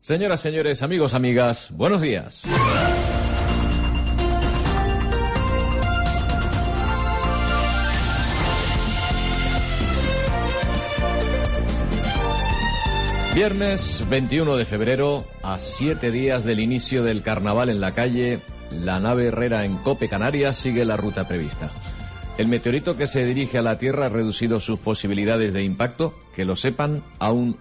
Señoras, señores, amigos, amigas, buenos días. Viernes 21 de febrero, a 7 días del inicio del carnaval en la calle, la nave Herrera en Cope, Canarias, sigue la ruta prevista. El meteorito que se dirige a la Tierra ha reducido sus posibilidades de impacto, que lo sepan, a un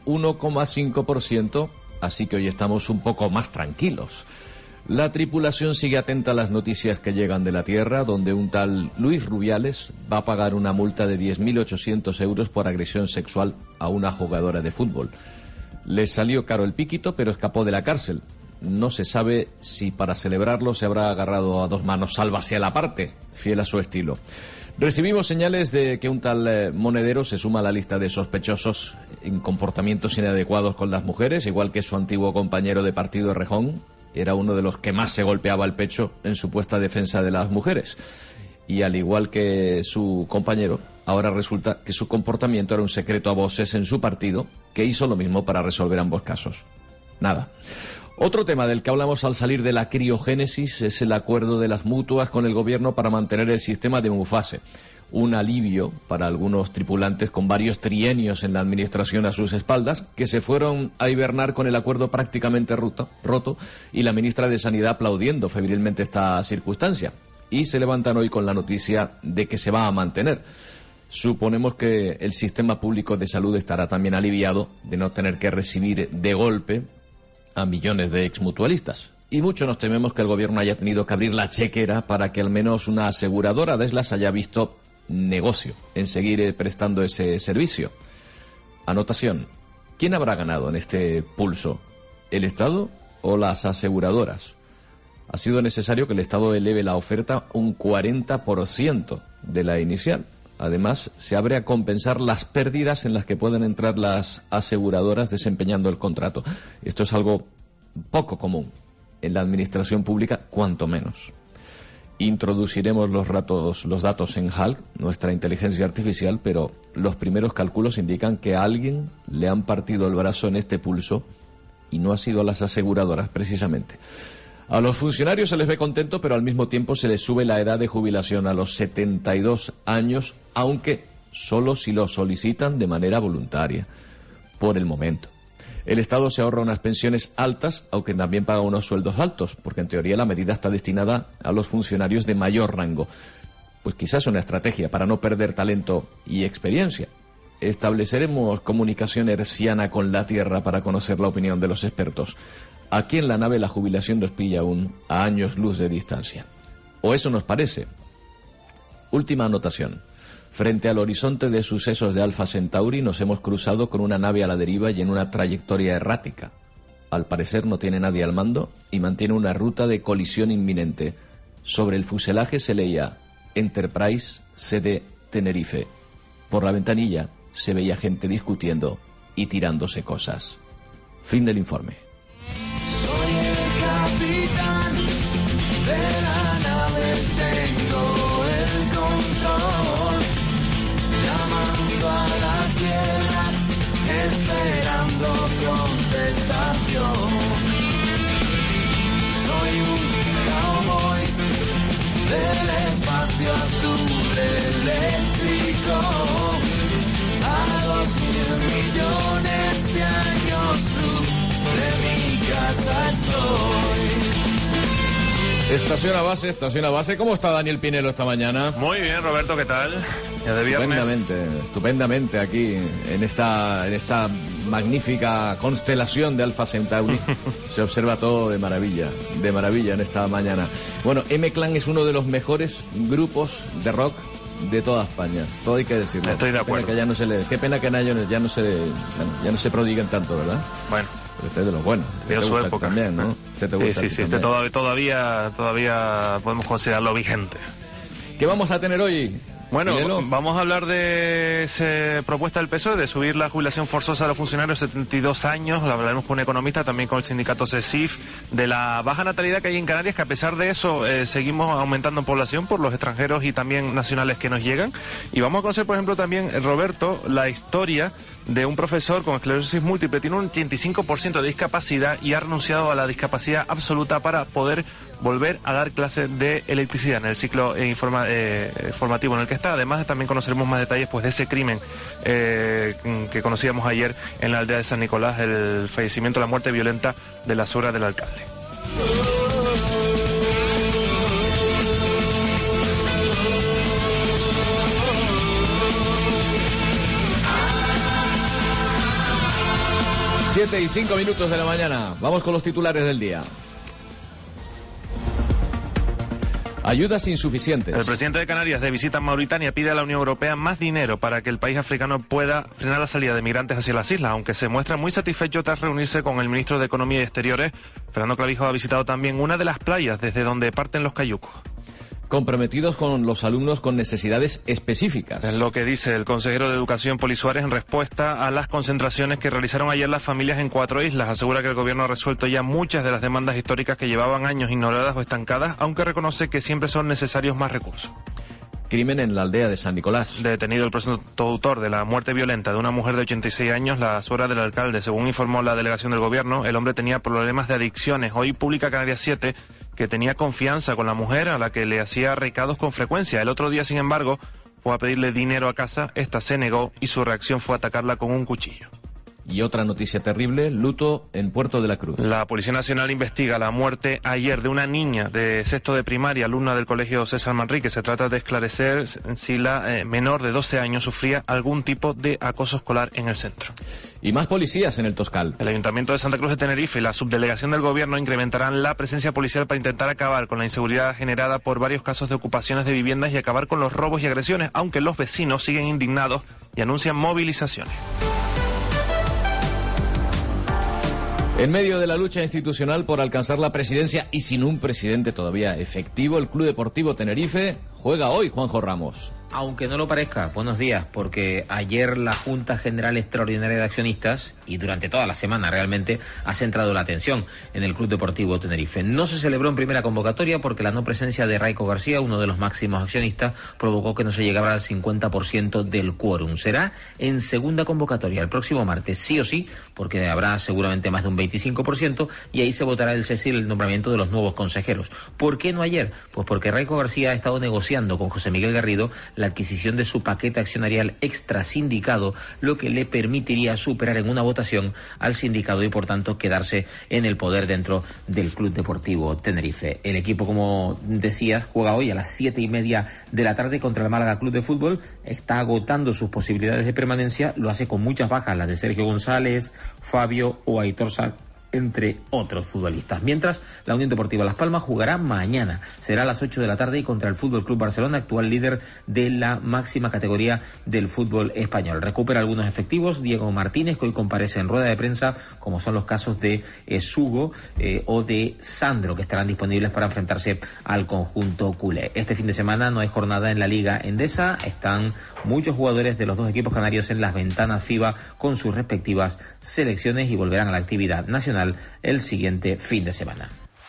1,5%, así que hoy estamos un poco más tranquilos. La tripulación sigue atenta a las noticias que llegan de la Tierra, donde un tal Luis Rubiales va a pagar una multa de 10.800 euros por agresión sexual a una jugadora de fútbol. Le salió caro el piquito, pero escapó de la cárcel. No se sabe si para celebrarlo se habrá agarrado a dos manos sálvase a la parte, fiel a su estilo. Recibimos señales de que un tal Monedero se suma a la lista de sospechosos en comportamientos inadecuados con las mujeres, igual que su antiguo compañero de partido Rejón. Era uno de los que más se golpeaba el pecho en supuesta defensa de las mujeres. Y al igual que su compañero, ahora resulta que su comportamiento era un secreto a voces en su partido, que hizo lo mismo para resolver ambos casos. Nada. Otro tema del que hablamos al salir de la criogénesis es el acuerdo de las mutuas con el gobierno para mantener el sistema de Mufase. Un alivio para algunos tripulantes con varios trienios en la administración a sus espaldas, que se fueron a hibernar con el acuerdo prácticamente roto, y la ministra de Sanidad aplaudiendo febrilmente esta circunstancia. Y se levantan hoy con la noticia de que se va a mantener. Suponemos que el sistema público de salud estará también aliviado de no tener que recibir de golpe a millones de exmutualistas. Y mucho nos tememos que el gobierno haya tenido que abrir la chequera para que al menos una aseguradora de esas haya visto negocio en seguir prestando ese servicio. Anotación: ¿quién habrá ganado en este pulso? ¿El Estado o las aseguradoras? Ha sido necesario que el Estado eleve la oferta un 40% de la inicial. Además, se abre a compensar las pérdidas en las que pueden entrar las aseguradoras desempeñando el contrato. Esto es algo poco común en la administración pública, cuanto menos. Introduciremos los datos en HALC, nuestra inteligencia artificial, pero los primeros cálculos indican que a alguien le han partido el brazo en este pulso y no ha sido a las aseguradoras, precisamente. A los funcionarios se les ve contento, pero al mismo tiempo se les sube la edad de jubilación a los 72 años, aunque solo si lo solicitan de manera voluntaria, por el momento. El Estado se ahorra unas pensiones altas, aunque también paga unos sueldos altos, porque en teoría la medida está destinada a los funcionarios de mayor rango. Pues quizás una estrategia para no perder talento y experiencia. Estableceremos comunicación herciana con la Tierra para conocer la opinión de los expertos. Aquí en la nave la jubilación nos pilla aún a años luz de distancia. O eso nos parece. Última anotación. Frente al horizonte de sucesos de Alfa Centauri nos hemos cruzado con una nave a la deriva y en una trayectoria errática. Al parecer no tiene nadie al mando y mantiene una ruta de colisión inminente. Sobre el fuselaje se leía Enterprise, sede Tenerife. Por la ventanilla se veía gente discutiendo y tirándose cosas. Fin del informe. Soy el capitán de la nave, tengo el control, llamando a la tierra, esperando contestación. Soy un cowboy del espacio azul eléctrico, a 2.000 millones de años luz. De mi casa estoy. Estación a base. ¿Cómo está Daniel Pinelo esta mañana? Muy bien, Roberto, ¿qué tal? Ya de viernes. Estupendamente aquí en esta magnífica constelación de Alfa Centauri. Se observa todo de maravilla en esta mañana. Bueno, M-Clan es uno de los mejores grupos de rock de toda España, todo hay que decirlo. Estoy de acuerdo. Qué pena que ya no se prodiguen tanto, ¿verdad? Bueno. Pero este es de los buenos. De su época. También, ¿no? Sí, este todavía podemos considerarlo vigente. ¿Qué vamos a tener hoy? Bueno, Pinelo. vamos a hablar de esa propuesta del PSOE de subir la jubilación forzosa a los funcionarios de 72 años. Lo hablaremos con un economista, también con el sindicato CESIF, de la baja natalidad que hay en Canarias, que a pesar de eso seguimos aumentando en población por los extranjeros y también nacionales que nos llegan. Y vamos a conocer, por ejemplo, también, Roberto, la historia de un profesor con esclerosis múltiple. Tiene un 85% de discapacidad y ha renunciado a la discapacidad absoluta para poder volver a dar clases de electricidad en el ciclo formativo en el que está. Además, también conoceremos más detalles pues de ese crimen que conocíamos ayer en la aldea de San Nicolás, el fallecimiento, la muerte violenta de la suegra del alcalde. Siete y 5 minutos de la mañana. Vamos con los titulares del día. Ayudas insuficientes. El presidente de Canarias, de visita en Mauritania, pide a la Unión Europea más dinero para que el país africano pueda frenar la salida de migrantes hacia las islas, aunque se muestra muy satisfecho tras reunirse con el ministro de Economía y Exteriores. Fernando Clavijo ha visitado también una de las playas desde donde parten los cayucos. Comprometidos con los alumnos con necesidades específicas. Es lo que dice el consejero de Educación, Poli Suárez, en respuesta a las concentraciones que realizaron ayer las familias en 4 islas. Asegura que el gobierno ha resuelto ya muchas de las demandas históricas que llevaban años ignoradas o estancadas, aunque reconoce que siempre son necesarios más recursos. Crimen en la aldea de San Nicolás. Detenido el presunto autor de la muerte violenta de una mujer de 86 años, la suegra del alcalde. Según informó la delegación del gobierno, el hombre tenía problemas de adicciones. Hoy publica Canarias 7 que tenía confianza con la mujer, a la que le hacía recados con frecuencia. El otro día, sin embargo, fue a pedirle dinero a casa. Esta se negó y su reacción fue atacarla con un cuchillo. Y otra noticia terrible, luto en Puerto de la Cruz. La Policía Nacional investiga la muerte ayer de una niña de sexto de primaria, alumna del colegio César Manrique. Se trata de esclarecer si la menor de 12 años sufría algún tipo de acoso escolar en el centro. Y más policías en el Toscal. El Ayuntamiento de Santa Cruz de Tenerife y la subdelegación del gobierno incrementarán la presencia policial para intentar acabar con la inseguridad generada por varios casos de ocupaciones de viviendas y acabar con los robos y agresiones, aunque los vecinos siguen indignados y anuncian movilizaciones. En medio de la lucha institucional por alcanzar la presidencia y sin un presidente todavía efectivo, el Club Deportivo Tenerife juega hoy, Juanjo Ramos. Aunque no lo parezca, buenos días, porque ayer la Junta General Extraordinaria de Accionistas, y durante toda la semana realmente, ha centrado la atención en el Club Deportivo Tenerife. No se celebró en primera convocatoria porque la no presencia de Raico García, uno de los máximos accionistas, provocó que no se llegara al 50% del quórum. Será en segunda convocatoria, el próximo martes, sí o sí, porque habrá seguramente más de un 25%, y ahí se votará el cese y el nombramiento de los nuevos consejeros. ¿Por qué no ayer? Pues porque Raico García ha estado negociando con José Miguel Garrido la adquisición de su paquete accionarial extra sindicado, lo que le permitiría superar en una votación al sindicado y por tanto quedarse en el poder dentro del Club Deportivo Tenerife. El equipo, como decías, juega hoy a las 7:30 de la tarde contra el Málaga Club de Fútbol. Está agotando sus posibilidades de permanencia, lo hace con muchas bajas, las de Sergio González, Fabio o Aitor Sá, entre otros futbolistas. Mientras, la Unión Deportiva Las Palmas jugará mañana. Será a las 8 de la tarde y contra el Fútbol Club Barcelona, actual líder de la máxima categoría del fútbol español. Recupera algunos efectivos Diego Martínez, que hoy comparece en rueda de prensa, como son los casos de Sugo o de Sandro, que estarán disponibles para enfrentarse al conjunto culé. Este fin de semana no hay jornada en la Liga Endesa. Están muchos jugadores de los dos equipos canarios en las ventanas FIBA con sus respectivas selecciones y volverán a la actividad nacional el siguiente fin de semana.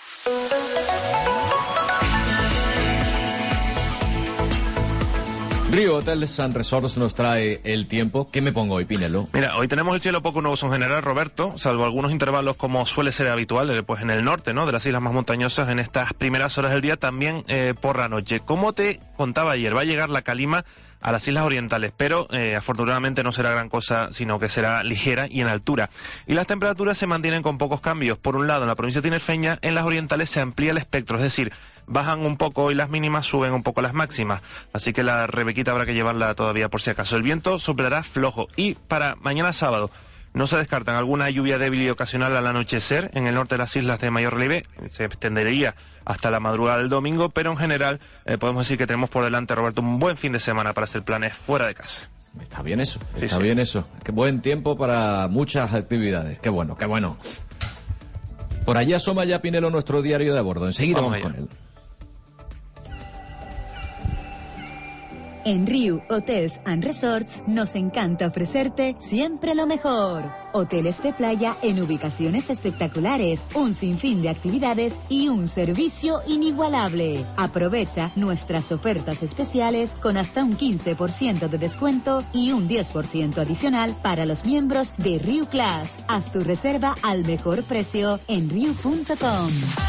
Río Hotels and Resorts nos trae el tiempo. ¿Qué me pongo hoy, Pinelo? Mira, hoy tenemos el cielo poco nuboso en general, Roberto, salvo algunos intervalos como suele ser habitual, pues en el norte, ¿no?, de las islas más montañosas en estas primeras horas del día, también por la noche. Como te contaba ayer, va a llegar la calima a las islas orientales, pero afortunadamente no será gran cosa, sino que será ligera y en altura. Y las temperaturas se mantienen con pocos cambios. Por un lado, en la provincia tinerfeña, en las orientales se amplía el espectro, es decir, bajan un poco y las mínimas, suben un poco las máximas. Así que la Rebequita habrá que llevarla todavía por si acaso. El viento soplará flojo y para mañana sábado no se descartan alguna lluvia débil y ocasional al anochecer en el norte de las islas de mayor relieve. Se extendería hasta la madrugada del domingo, pero en general podemos decir que tenemos por delante, Roberto, un buen fin de semana para hacer planes fuera de casa. Está bien eso, Sí, está sí. bien eso. Qué buen tiempo para muchas actividades. Qué bueno, qué bueno. Por allí asoma ya, Pinelo, nuestro diario de a bordo. Enseguida vamos Vamos con allá. él. En Riu Hotels and Resorts nos encanta ofrecerte siempre lo mejor. Hoteles de playa en ubicaciones espectaculares, un sinfín de actividades y un servicio inigualable. Aprovecha nuestras ofertas especiales con hasta un 15% de descuento y un 10% adicional para los miembros de Riu Class. Haz tu reserva al mejor precio en riu.com.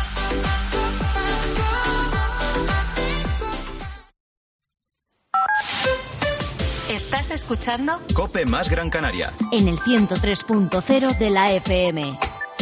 ¿Estás escuchando? COPE más Gran Canaria. En el 103.0 de la FM.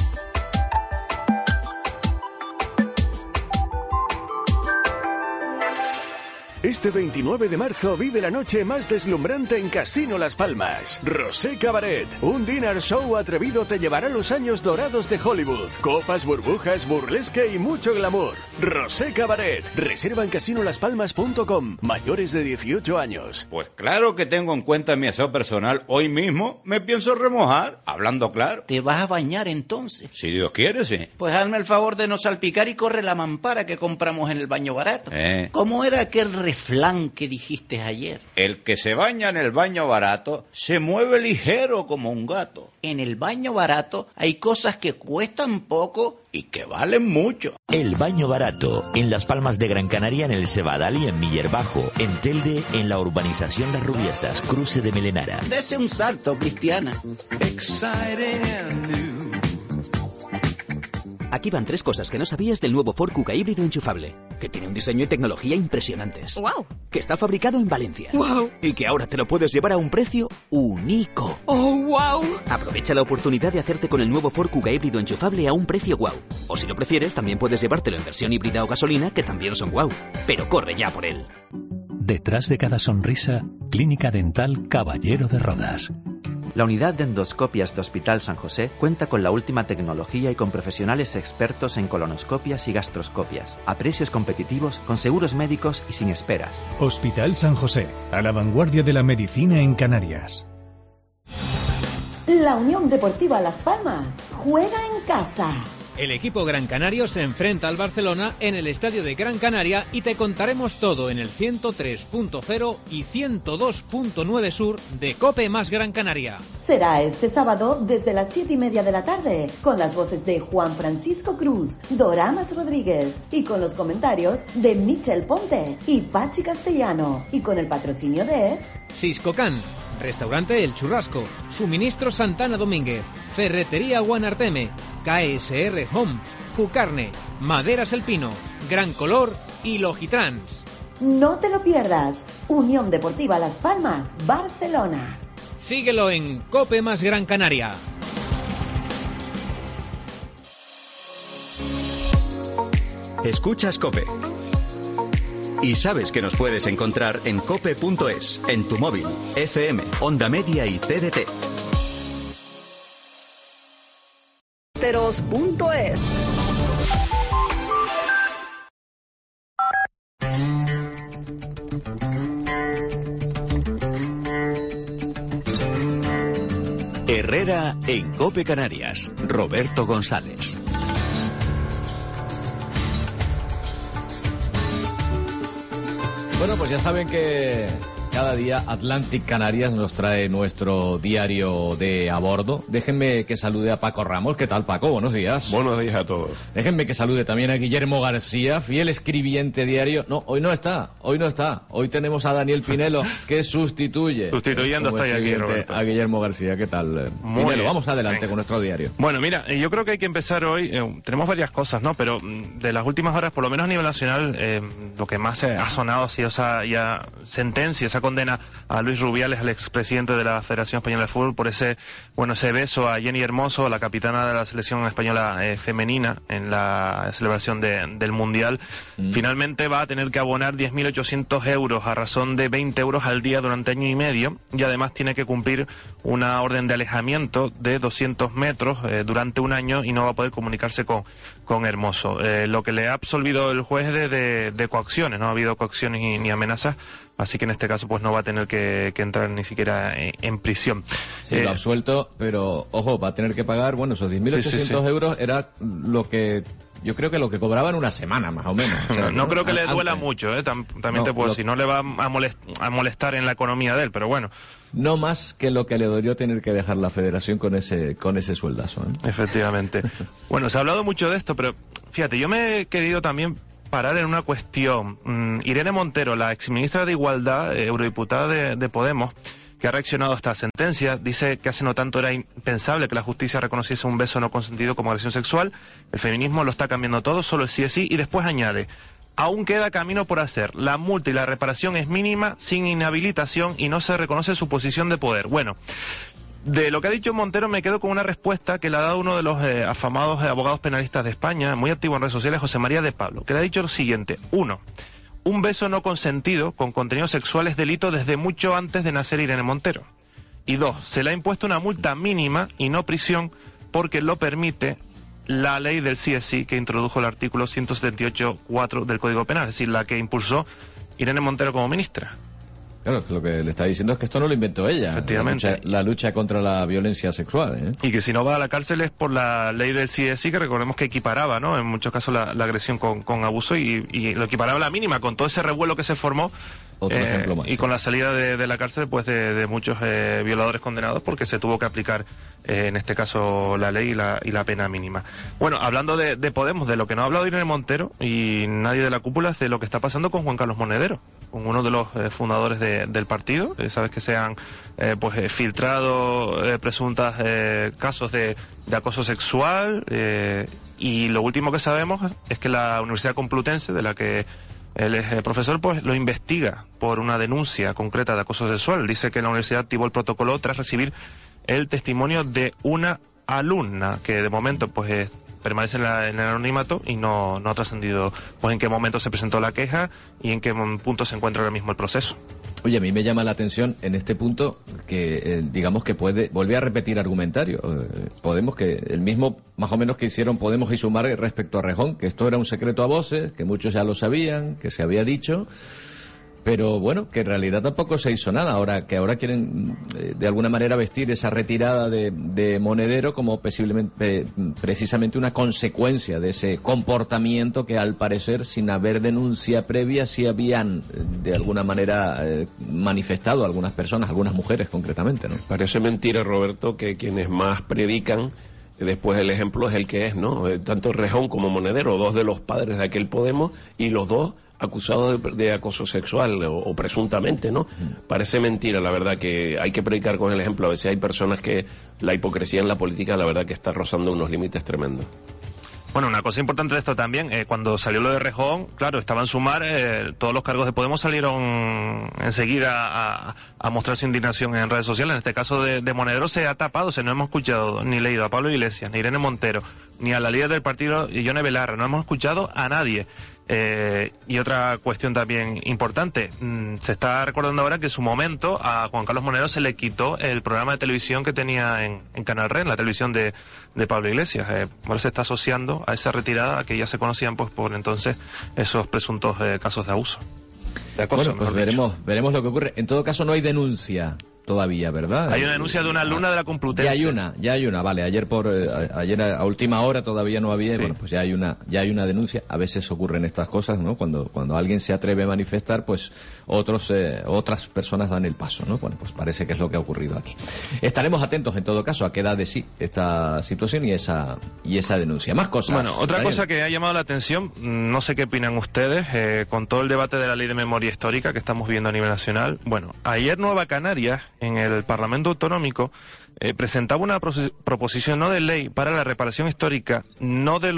Este 29 de marzo vive la noche más deslumbrante en Casino Las Palmas. Rosé Cabaret, un dinner show atrevido te llevará a los años dorados de Hollywood. Copas, burbujas, burlesque y mucho glamour. Rosé Cabaret. Reserva en casinolaspalmas.com. Mayores de 18 años. Pues claro que tengo en cuenta mi aseo personal. Hoy mismo me pienso remojar, hablando claro. ¿Te vas a bañar entonces? Si Dios quiere, sí. Pues hazme el favor de no salpicar y corre la mampara que compramos en el baño barato. ¿Cómo era aquel refrán que dijiste ayer? El que se baña en el baño barato se mueve ligero como un gato. En el baño barato hay cosas que cuestan poco y que valen mucho. El Baño Barato, en Las Palmas de Gran Canaria, en el Cebadal y en Miller Bajo. En Telde, en la urbanización Las Rubiesas, cruce de Melenara. Dese un salto, Cristiana. Aquí van 3 cosas que no sabías del nuevo Ford Kuga híbrido enchufable. Que tiene un diseño y tecnología impresionantes. ¡Wow! Que está fabricado en Valencia. ¡Wow! Y que ahora te lo puedes llevar a un precio único. ¡Oh, wow! Aprovecha la oportunidad de hacerte con el nuevo Ford Kuga híbrido enchufable a un precio wow. O si lo prefieres, también puedes llevártelo en versión híbrida o gasolina, que también son wow. Pero corre ya por él. Detrás de cada sonrisa, Clínica Dental Caballero de Rodas. La unidad de endoscopias de Hospital San José cuenta con la última tecnología y con profesionales expertos en colonoscopias y gastroscopias, a precios competitivos, con seguros médicos y sin esperas. Hospital San José, a la vanguardia de la medicina en Canarias. La Unión Deportiva Las Palmas juega en casa. El equipo Gran Canario se enfrenta al Barcelona en el Estadio de Gran Canaria y te contaremos todo en el 103.0 y 102.9 sur de COPE más Gran Canaria. Será este sábado desde las 7:30 de la tarde, con las voces de Juan Francisco Cruz, Doramas Rodríguez y con los comentarios de Michel Ponte y Pachi Castellano y con el patrocinio de Siscocan, Restaurante El Churrasco, Suministro Santana Domínguez, Ferretería Guanarteme, KSR Home, Cucarne, Maderas El Pino, Gran Color y Logitrans. No te lo pierdas. Unión Deportiva Las Palmas, Barcelona. Síguelo en COPE más Gran Canaria. Escuchas COPE. Y sabes que nos puedes encontrar en cope.es, en tu móvil, FM, Onda Media y TDT. Teros.es. Herrera en COPE Canarias. Roberto González. Bueno, pues ya saben que cada día Atlantic Canarias nos trae nuestro diario de a bordo. Déjenme que salude a Paco Ramos. ¿Qué tal, Paco? Buenos días. Buenos días a todos. Déjenme que salude también a Guillermo García, fiel escribiente diario. No, hoy no está. Hoy tenemos a Daniel Pinelo, que sustituye. Sustituyendo está ya aquí, Roberto. A Guillermo García. ¿Qué tal, Pinelo? Vamos adelante con nuestro diario. Bueno, mira, yo creo que hay que empezar hoy. Tenemos varias cosas, ¿no? Pero de las últimas horas, por lo menos a nivel nacional, lo que más ha sonado ha sido esa ya sentencia, esa condena a Luis Rubiales, al expresidente de la Federación Española de Fútbol, por ese beso a Jenny Hermoso, la capitana de la selección española femenina, en la celebración del Mundial. Finalmente va a tener que abonar 10.800 euros a razón de 20 euros al día durante año y medio, y además tiene que cumplir una orden de alejamiento de 200 metros durante un año y no va a poder comunicarse con Hermoso. Lo que le ha absolvido el juez de coacciones, no ha habido coacciones ni amenazas, así que en este caso pues no va a tener que entrar ni siquiera en prisión. Sí, lo ha absuelto, pero ojo, va a tener que pagar, esos 10.800 euros era lo que yo creo que lo que cobraba en una semana, más o menos. O sea, no creo que le duela mucho, también te puedo decir, no le va a molestar en la economía de él, pero bueno. No más que lo que le dolió tener que dejar la federación con ese sueldazo, ¿eh? Efectivamente. Bueno, se ha hablado mucho de esto, pero fíjate, yo me he querido también parar en una cuestión. Irene Montero, la exministra de Igualdad, eurodiputada de Podemos, que ha reaccionado a esta sentencia, dice que hace no tanto era impensable que la justicia reconociese un beso no consentido como agresión sexual. El feminismo lo está cambiando todo, solo es sí es sí, y después añade: aún queda camino por hacer. La multa y la reparación es mínima, sin inhabilitación, y no se reconoce su posición de poder. Bueno, de lo que ha dicho Montero me quedo con una respuesta que le ha dado uno de los afamados abogados penalistas de España, muy activo en redes sociales, José María de Pablo, que le ha dicho lo siguiente: 1. Un beso no consentido con contenido sexual es delito desde mucho antes de nacer Irene Montero. Y 2. Se le ha impuesto una multa mínima y no prisión porque lo permite la ley del sí es sí, que introdujo el artículo 178.4 del Código Penal, es decir, la que impulsó Irene Montero como ministra. Claro, lo que le está diciendo es que esto no lo inventó ella. Efectivamente. La lucha contra la violencia sexual, ¿eh? Y que si no va a la cárcel es por la ley del sí es sí, que recordemos que equiparaba, ¿no?, en muchos casos la agresión con abuso, y lo equiparaba a la mínima, con todo ese revuelo que se formó. Otro ejemplo más, y con la salida de la cárcel, pues, de muchos violadores condenados, porque se tuvo que aplicar, en este caso, la ley y la pena mínima. Bueno, hablando de Podemos, de lo que no ha hablado Irene Montero y nadie de la cúpula, es de lo que está pasando con Juan Carlos Monedero, con uno de los fundadores del partido. Sabes que se han filtrado presuntas casos de acoso sexual, y lo último que sabemos es que la Universidad Complutense, de la que él es profesor, pues lo investiga por una denuncia concreta de acoso sexual. Dice que la universidad activó el protocolo tras recibir el testimonio de una alumna que de momento pues permanece en el anonimato y no ha trascendido pues en qué momento se presentó la queja y en qué punto se encuentra ahora mismo el proceso. Oye, a mí me llama la atención en este punto que digamos que vuelve a repetir argumentario. Podemos, que el mismo más o menos que hicieron Podemos y Sumar respecto a Rejón, que esto era un secreto a voces, que muchos ya lo sabían, que se había dicho, pero bueno, que en realidad tampoco se hizo nada. Ahora quieren de alguna manera vestir esa retirada de Monedero como precisamente una consecuencia de ese comportamiento que, al parecer, sin haber denuncia previa, sí habían de alguna manera manifestado algunas personas, algunas mujeres concretamente, ¿no? Parece mentira, Roberto, que quienes más predican después el ejemplo es el que es, ¿no? Tanto Rejón como Monedero, dos de los padres de aquel Podemos, y los dos acusados de acoso sexual o presuntamente, ¿no? Parece mentira, la verdad, que hay que predicar con el ejemplo. A veces hay personas que la hipocresía en la política, la verdad, que está rozando unos límites tremendos. Bueno, una cosa importante de esto también, cuando salió lo de Rejón, claro, estaba en Sumar, todos los cargos de Podemos salieron enseguida a mostrar su indignación en redes sociales. En este caso de Monedero se ha tapado, no hemos escuchado ni leído a Pablo Iglesias, ni Irene Montero, ni a la líder del partido, Yone Belarra, no hemos escuchado a nadie. Y otra cuestión también importante, se está recordando ahora que en su momento a Juan Carlos Monedero se le quitó el programa de televisión que tenía en Canal Red, en la televisión de Pablo Iglesias. Ahora se está asociando a esa retirada, a que ya se conocían pues por entonces esos presuntos casos de abuso. De acoso, bueno, pues veremos lo que ocurre. En todo caso, no hay denuncia todavía, ¿verdad? Hay una denuncia de una alumna de la Complutense. Ya hay una, vale. Ayer a última hora todavía no había, sí. Bueno, pues ya hay una denuncia. A veces ocurren estas cosas, ¿no? Cuando alguien se atreve a manifestar, pues otras personas dan el paso, ¿no? Bueno, pues parece que es lo que ha ocurrido aquí. Estaremos atentos, en todo caso, a qué da de sí esta situación y esa denuncia. Más cosas. Bueno, otra cosa que ha llamado la atención, no sé qué opinan ustedes, con todo el debate de la Ley de Memoria Histórica que estamos viendo a nivel nacional. Bueno, ayer Nueva Canarias, en el Parlamento Autonómico, presentaba una proposición no de ley para la reparación histórica, no de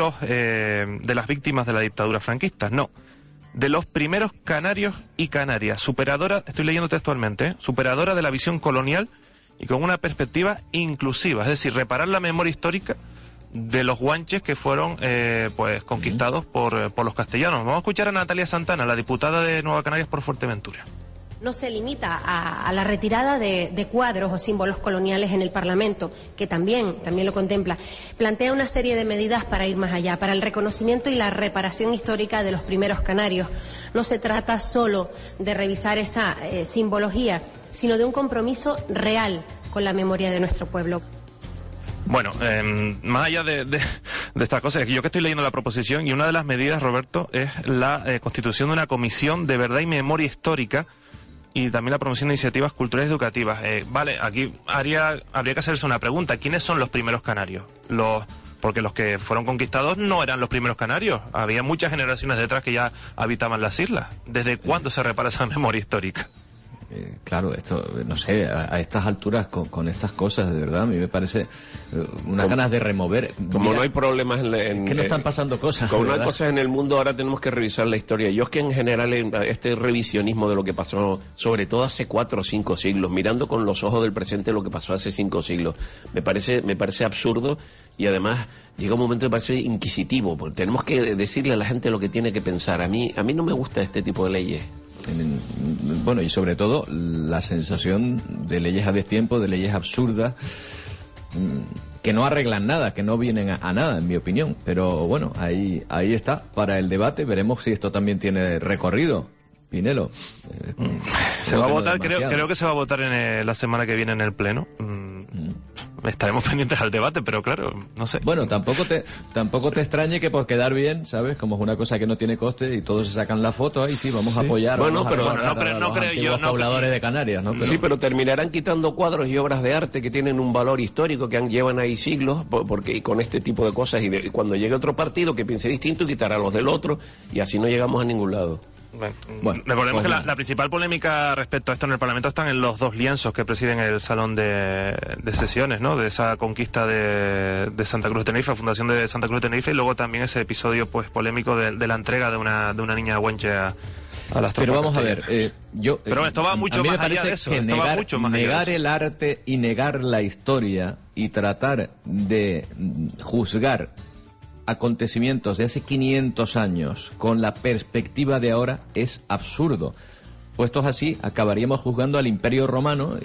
las víctimas de la dictadura franquista, no, de los primeros canarios y canarias, superadora, estoy leyendo textualmente, superadora de la visión colonial y con una perspectiva inclusiva, es decir, reparar la memoria histórica de los guanches que fueron conquistados por los castellanos. Vamos a escuchar a Natalia Santana, la diputada de Nueva Canarias por Fuerteventura. No se limita a la retirada de cuadros o símbolos coloniales en el Parlamento, que también lo contempla. Plantea una serie de medidas para ir más allá, para el reconocimiento y la reparación histórica de los primeros canarios. No se trata solo de revisar esa simbología, sino de un compromiso real con la memoria de nuestro pueblo. Bueno, más allá de estas cosas. Yo que estoy leyendo la proposición y una de las medidas, Roberto, es la constitución de una comisión de verdad y memoria histórica y también la promoción de iniciativas culturales y educativas. Vale, aquí habría que hacerse una pregunta. ¿Quiénes son los primeros canarios? Porque los que fueron conquistados no eran los primeros canarios. Había muchas generaciones detrás que ya habitaban las islas. ¿Desde cuándo se repara esa memoria histórica? Claro, esto, no sé, a estas alturas con estas cosas, de verdad, a mí me parece unas ganas de remover. Como no hay problemas que no están pasando cosas. Como no hay cosas en el mundo, ahora tenemos que revisar la historia. Yo es que en general este revisionismo de lo que pasó, sobre todo hace 4 o 5 siglos, mirando con los ojos del presente lo que pasó hace 5 siglos, me parece absurdo y además llega un momento que parece inquisitivo, porque tenemos que decirle a la gente lo que tiene que pensar. A mí no me gusta este tipo de leyes. Bueno, y sobre todo la sensación de leyes a destiempo, de leyes absurdas, que no arreglan nada, que no vienen a nada, en mi opinión. Pero bueno, ahí está, para el debate. Veremos si esto también tiene recorrido. Pinelo. Se va a votar, creo que se va a votar en la semana que viene en el Pleno. Estaremos pendientes al debate, pero claro, no sé. Bueno, tampoco te extrañe que por quedar bien, ¿sabes? Como es una cosa que no tiene coste y todos se sacan la foto, ahí sí, vamos a apoyar a los pobladores de Canarias, ¿no? Sí, pero terminarán quitando cuadros y obras de arte que tienen un valor histórico, que llevan ahí siglos, porque con este tipo de cosas, y cuando llegue otro partido que piense distinto, quitará los del otro, y así no llegamos a ningún lado. Bueno, recordemos que la principal polémica respecto a esto en el Parlamento están en los 2 lienzos que presiden el salón de sesiones, ¿no? De esa conquista de Santa Cruz de Tenerife, fundación de Santa Cruz de Tenerife, y luego también ese episodio pues polémico de la entrega de una niña huenche a las tropas. Pero vamos a ver, pero esto va mucho más allá de eso. Negar el arte y negar la historia y tratar de juzgar acontecimientos de hace 500 años con la perspectiva de ahora es absurdo. Puestos así, acabaríamos juzgando al Imperio Romano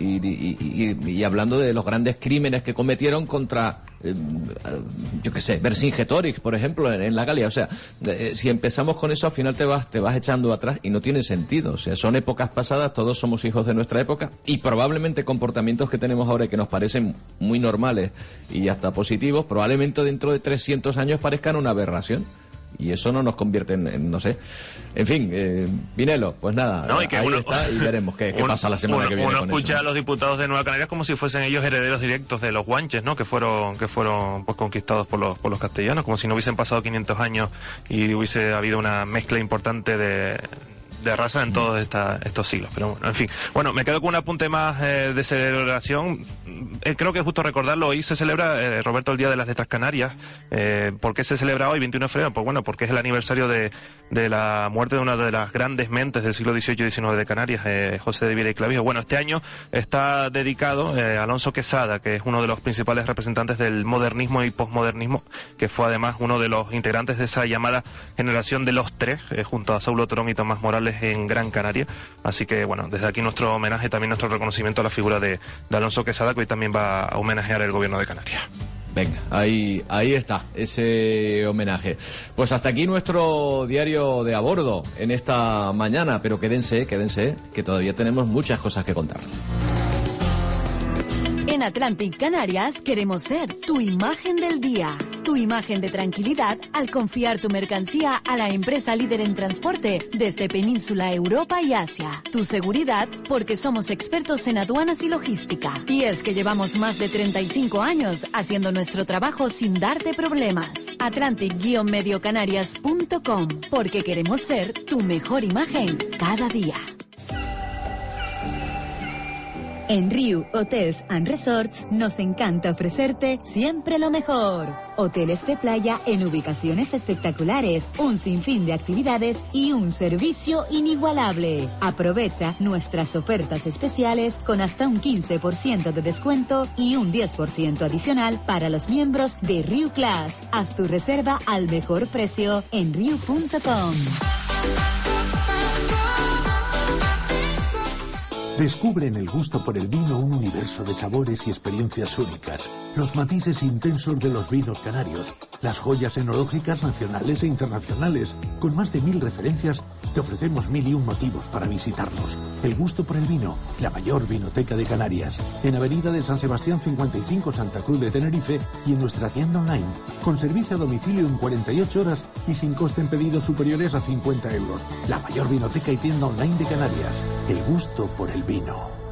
y hablando de los grandes crímenes que cometieron contra, yo qué sé, Vercingetorix, por ejemplo, en la Galia. O sea, si empezamos con eso, al final te vas echando atrás y no tiene sentido. O sea, son épocas pasadas, todos somos hijos de nuestra época y probablemente comportamientos que tenemos ahora y que nos parecen muy normales y hasta positivos, probablemente dentro de 300 años parezcan una aberración. Y eso no nos convierte en no sé. En fin, Pinelo, pues nada, ahí está y veremos qué pasa la semana que viene. Uno con escucha eso. A los diputados de Nueva Canarias como si fuesen ellos herederos directos de los guanches, ¿no? Que fueron pues conquistados por los castellanos, como si no hubiesen pasado 500 años y hubiese habido una mezcla importante de raza en todos estos siglos. Pero bueno, en fin. Bueno, me quedo con un apunte más de celebración. Creo que es justo recordarlo. Hoy se celebra, Roberto, el Día de las Letras Canarias. ¿Por qué se celebra hoy, 21 de febrero? Pues bueno, porque es el aniversario de la muerte de una de las grandes mentes del siglo XVIII y XIX de Canarias, José de Viera y Clavijo. Bueno, este año está dedicado a Alonso Quesada, que es uno de los principales representantes del modernismo y posmodernismo, que fue además uno de los integrantes de esa llamada generación de los tres, junto a Saulo Torón y Tomás Morales en Gran Canaria. Así que bueno, desde aquí nuestro homenaje, también nuestro reconocimiento a la figura de Alonso Quesada, que hoy también va a homenajear el gobierno de Canarias. Venga, ahí está ese homenaje. Pues hasta aquí nuestro diario de a bordo en esta mañana, pero quédense, que todavía tenemos muchas cosas que contar. En Atlantic Canarias queremos ser tu imagen del día, tu imagen de tranquilidad al confiar tu mercancía a la empresa líder en transporte desde Península, Europa y Asia. Tu seguridad porque somos expertos en aduanas y logística. Y es que llevamos más de 35 años haciendo nuestro trabajo sin darte problemas. Atlantic-mediocanarias.com, porque queremos ser tu mejor imagen cada día. En Riu Hotels and Resorts nos encanta ofrecerte siempre lo mejor. Hoteles de playa en ubicaciones espectaculares, un sinfín de actividades y un servicio inigualable. Aprovecha nuestras ofertas especiales con hasta un 15% de descuento y un 10% adicional para los miembros de Riu Class. Haz tu reserva al mejor precio en riu.com. Descubre en el gusto por el vino un universo de sabores y experiencias únicas, los matices intensos de los vinos canarios, las joyas enológicas nacionales e internacionales. Con más de 1000 referencias, te ofrecemos 1001 motivos para visitarnos. El gusto por el vino, la mayor vinoteca de Canarias, en Avenida de San Sebastián 55, Santa Cruz de Tenerife, y en nuestra tienda online, con servicio a domicilio en 48 horas y sin coste en pedidos superiores a 50 euros. La mayor vinoteca y tienda online de Canarias. El gusto por el vino.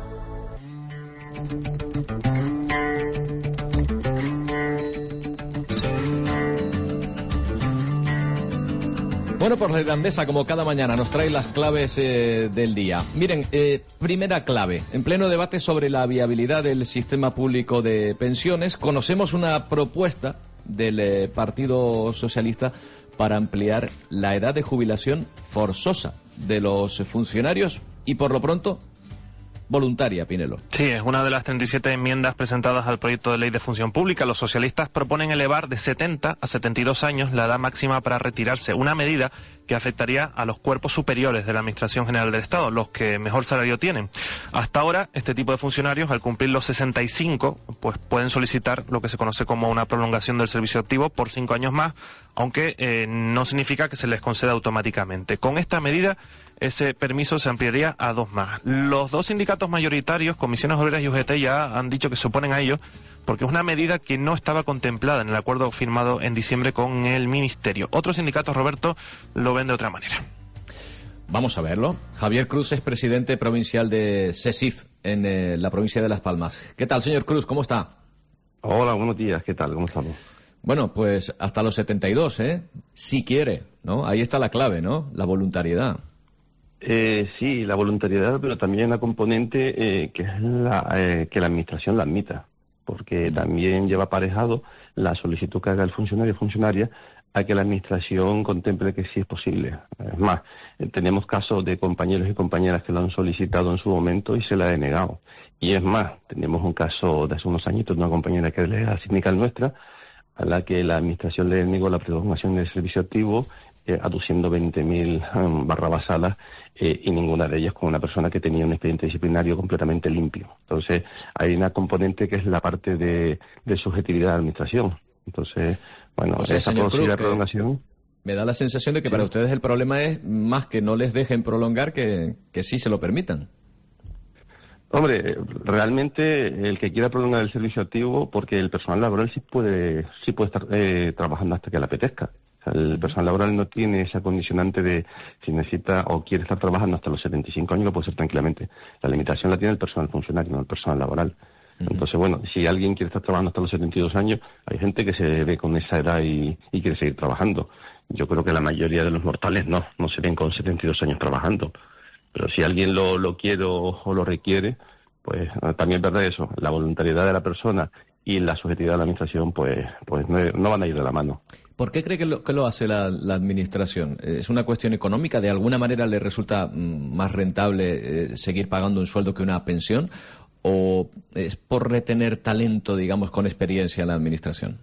Bueno, pues la irlandesa, como cada mañana, nos trae las claves del día. Miren, primera clave. En pleno debate sobre la viabilidad del sistema público de pensiones, conocemos una propuesta del Partido Socialista para ampliar la edad de jubilación forzosa de los funcionarios y, por lo pronto, voluntaria, Pinelo. Sí, es una de las 37 enmiendas presentadas al proyecto de ley de función pública. Los socialistas proponen elevar de 70 a 72 años la edad máxima para retirarse, una medida que afectaría a los cuerpos superiores de la Administración General del Estado, los que mejor salario tienen. Hasta ahora, este tipo de funcionarios, al cumplir los 65, pues pueden solicitar lo que se conoce como una prolongación del servicio activo por 5 años más, aunque no significa que se les conceda automáticamente. Con esta medida, ese permiso se ampliaría a 2 más. Los dos sindicatos mayoritarios, Comisiones Obreras y UGT, ya han dicho que se oponen a ello porque es una medida que no estaba contemplada en el acuerdo firmado en diciembre con el Ministerio. Otros sindicatos, Roberto, lo ven de otra manera. Vamos a verlo. Javier Cruz es presidente provincial de SESIF en la provincia de Las Palmas. ¿Qué tal, señor Cruz? ¿Cómo está? Hola, buenos días. ¿Qué tal? ¿Cómo estamos? Bueno, pues hasta los 72, si quiere, ¿no? Ahí está la clave, ¿no? La voluntariedad. Sí, la voluntariedad, pero también una componente que es que la administración la admita, porque también lleva aparejado la solicitud que haga el funcionario o funcionaria a que la administración contemple que sí es posible. Es más, tenemos casos de compañeros y compañeras que lo han solicitado en su momento y se la ha denegado. Y es más, tenemos un caso de hace unos añitos de una compañera que es la sindical nuestra, a la que la administración le negó la prolongación del servicio activo, aduciendo 20.000 barrabasadas y ninguna de ellas con una persona que tenía un expediente disciplinario completamente limpio. Entonces, hay una componente que es la parte de subjetividad de la administración. Entonces, bueno, o sea, esa señor posible Cruz, prolongación... Me da la sensación de que para ustedes el problema es más que no les dejen prolongar que sí se lo permitan. Hombre, realmente el que quiera prolongar el servicio activo, porque el personal laboral sí puede estar trabajando hasta que le apetezca. O sea, el personal laboral no tiene esa condicionante de si necesita o quiere estar trabajando hasta los 75 años, lo puede hacer tranquilamente. La limitación la tiene el personal funcionario, no el personal laboral. Entonces, bueno, si alguien quiere estar trabajando hasta los 72 años, hay gente que se ve con esa edad y quiere seguir trabajando. Yo creo que la mayoría de los mortales no se ven con 72 años trabajando. Pero si alguien lo quiere o lo requiere, pues también es verdad eso, la voluntariedad de la persona y la subjetividad de la administración, pues no van a ir de la mano. ¿Por qué cree que lo hace la administración? ¿Es una cuestión económica? ¿De alguna manera le resulta más rentable seguir pagando un sueldo que una pensión? ¿O es por retener talento, digamos, con experiencia en la administración?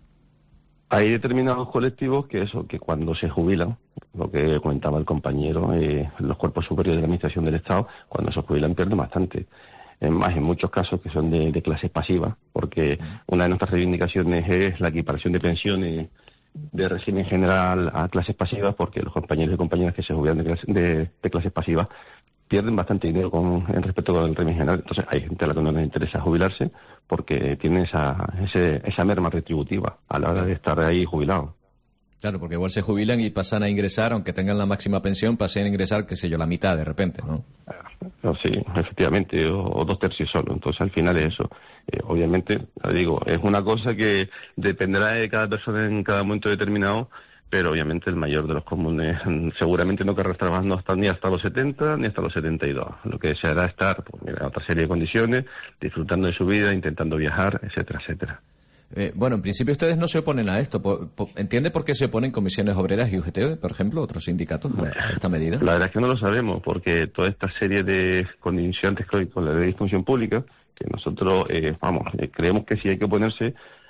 Hay determinados colectivos que cuando se jubilan, lo que comentaba el compañero, los cuerpos superiores de la administración del Estado, cuando se jubilan pierden bastante. Es más, en muchos casos que son de clases pasivas, porque una de nuestras reivindicaciones es la equiparación de pensiones de régimen general a clases pasivas, porque los compañeros y compañeras que se jubilan de clases pasivas pierden bastante dinero en respecto con el régimen general. Entonces hay gente a la que no les interesa jubilarse porque tienen esa merma retributiva a la hora de estar ahí jubilados. Claro, porque igual se jubilan y pasan a ingresar, aunque tengan la máxima pensión, pasan a ingresar, qué sé yo, la mitad de repente, ¿no? Sí, efectivamente, o 2/3 solo. Entonces, al final es eso. Obviamente, digo, es una cosa que dependerá de cada persona en cada momento determinado, pero obviamente el mayor de los comunes seguramente no querrá estar trabajando ni hasta los 70 ni hasta los 72. Lo que deseará estar, pues, en otra serie de condiciones, disfrutando de su vida, intentando viajar, etcétera, etcétera. Bueno, en principio ustedes no se oponen a esto. ¿Entiende por qué se oponen Comisiones Obreras y UGT, por ejemplo, otros sindicatos, a esta medida? La verdad es que no lo sabemos, porque toda esta serie de condicionantes con la ley de función pública, que nosotros, creemos que sí hay que oponerse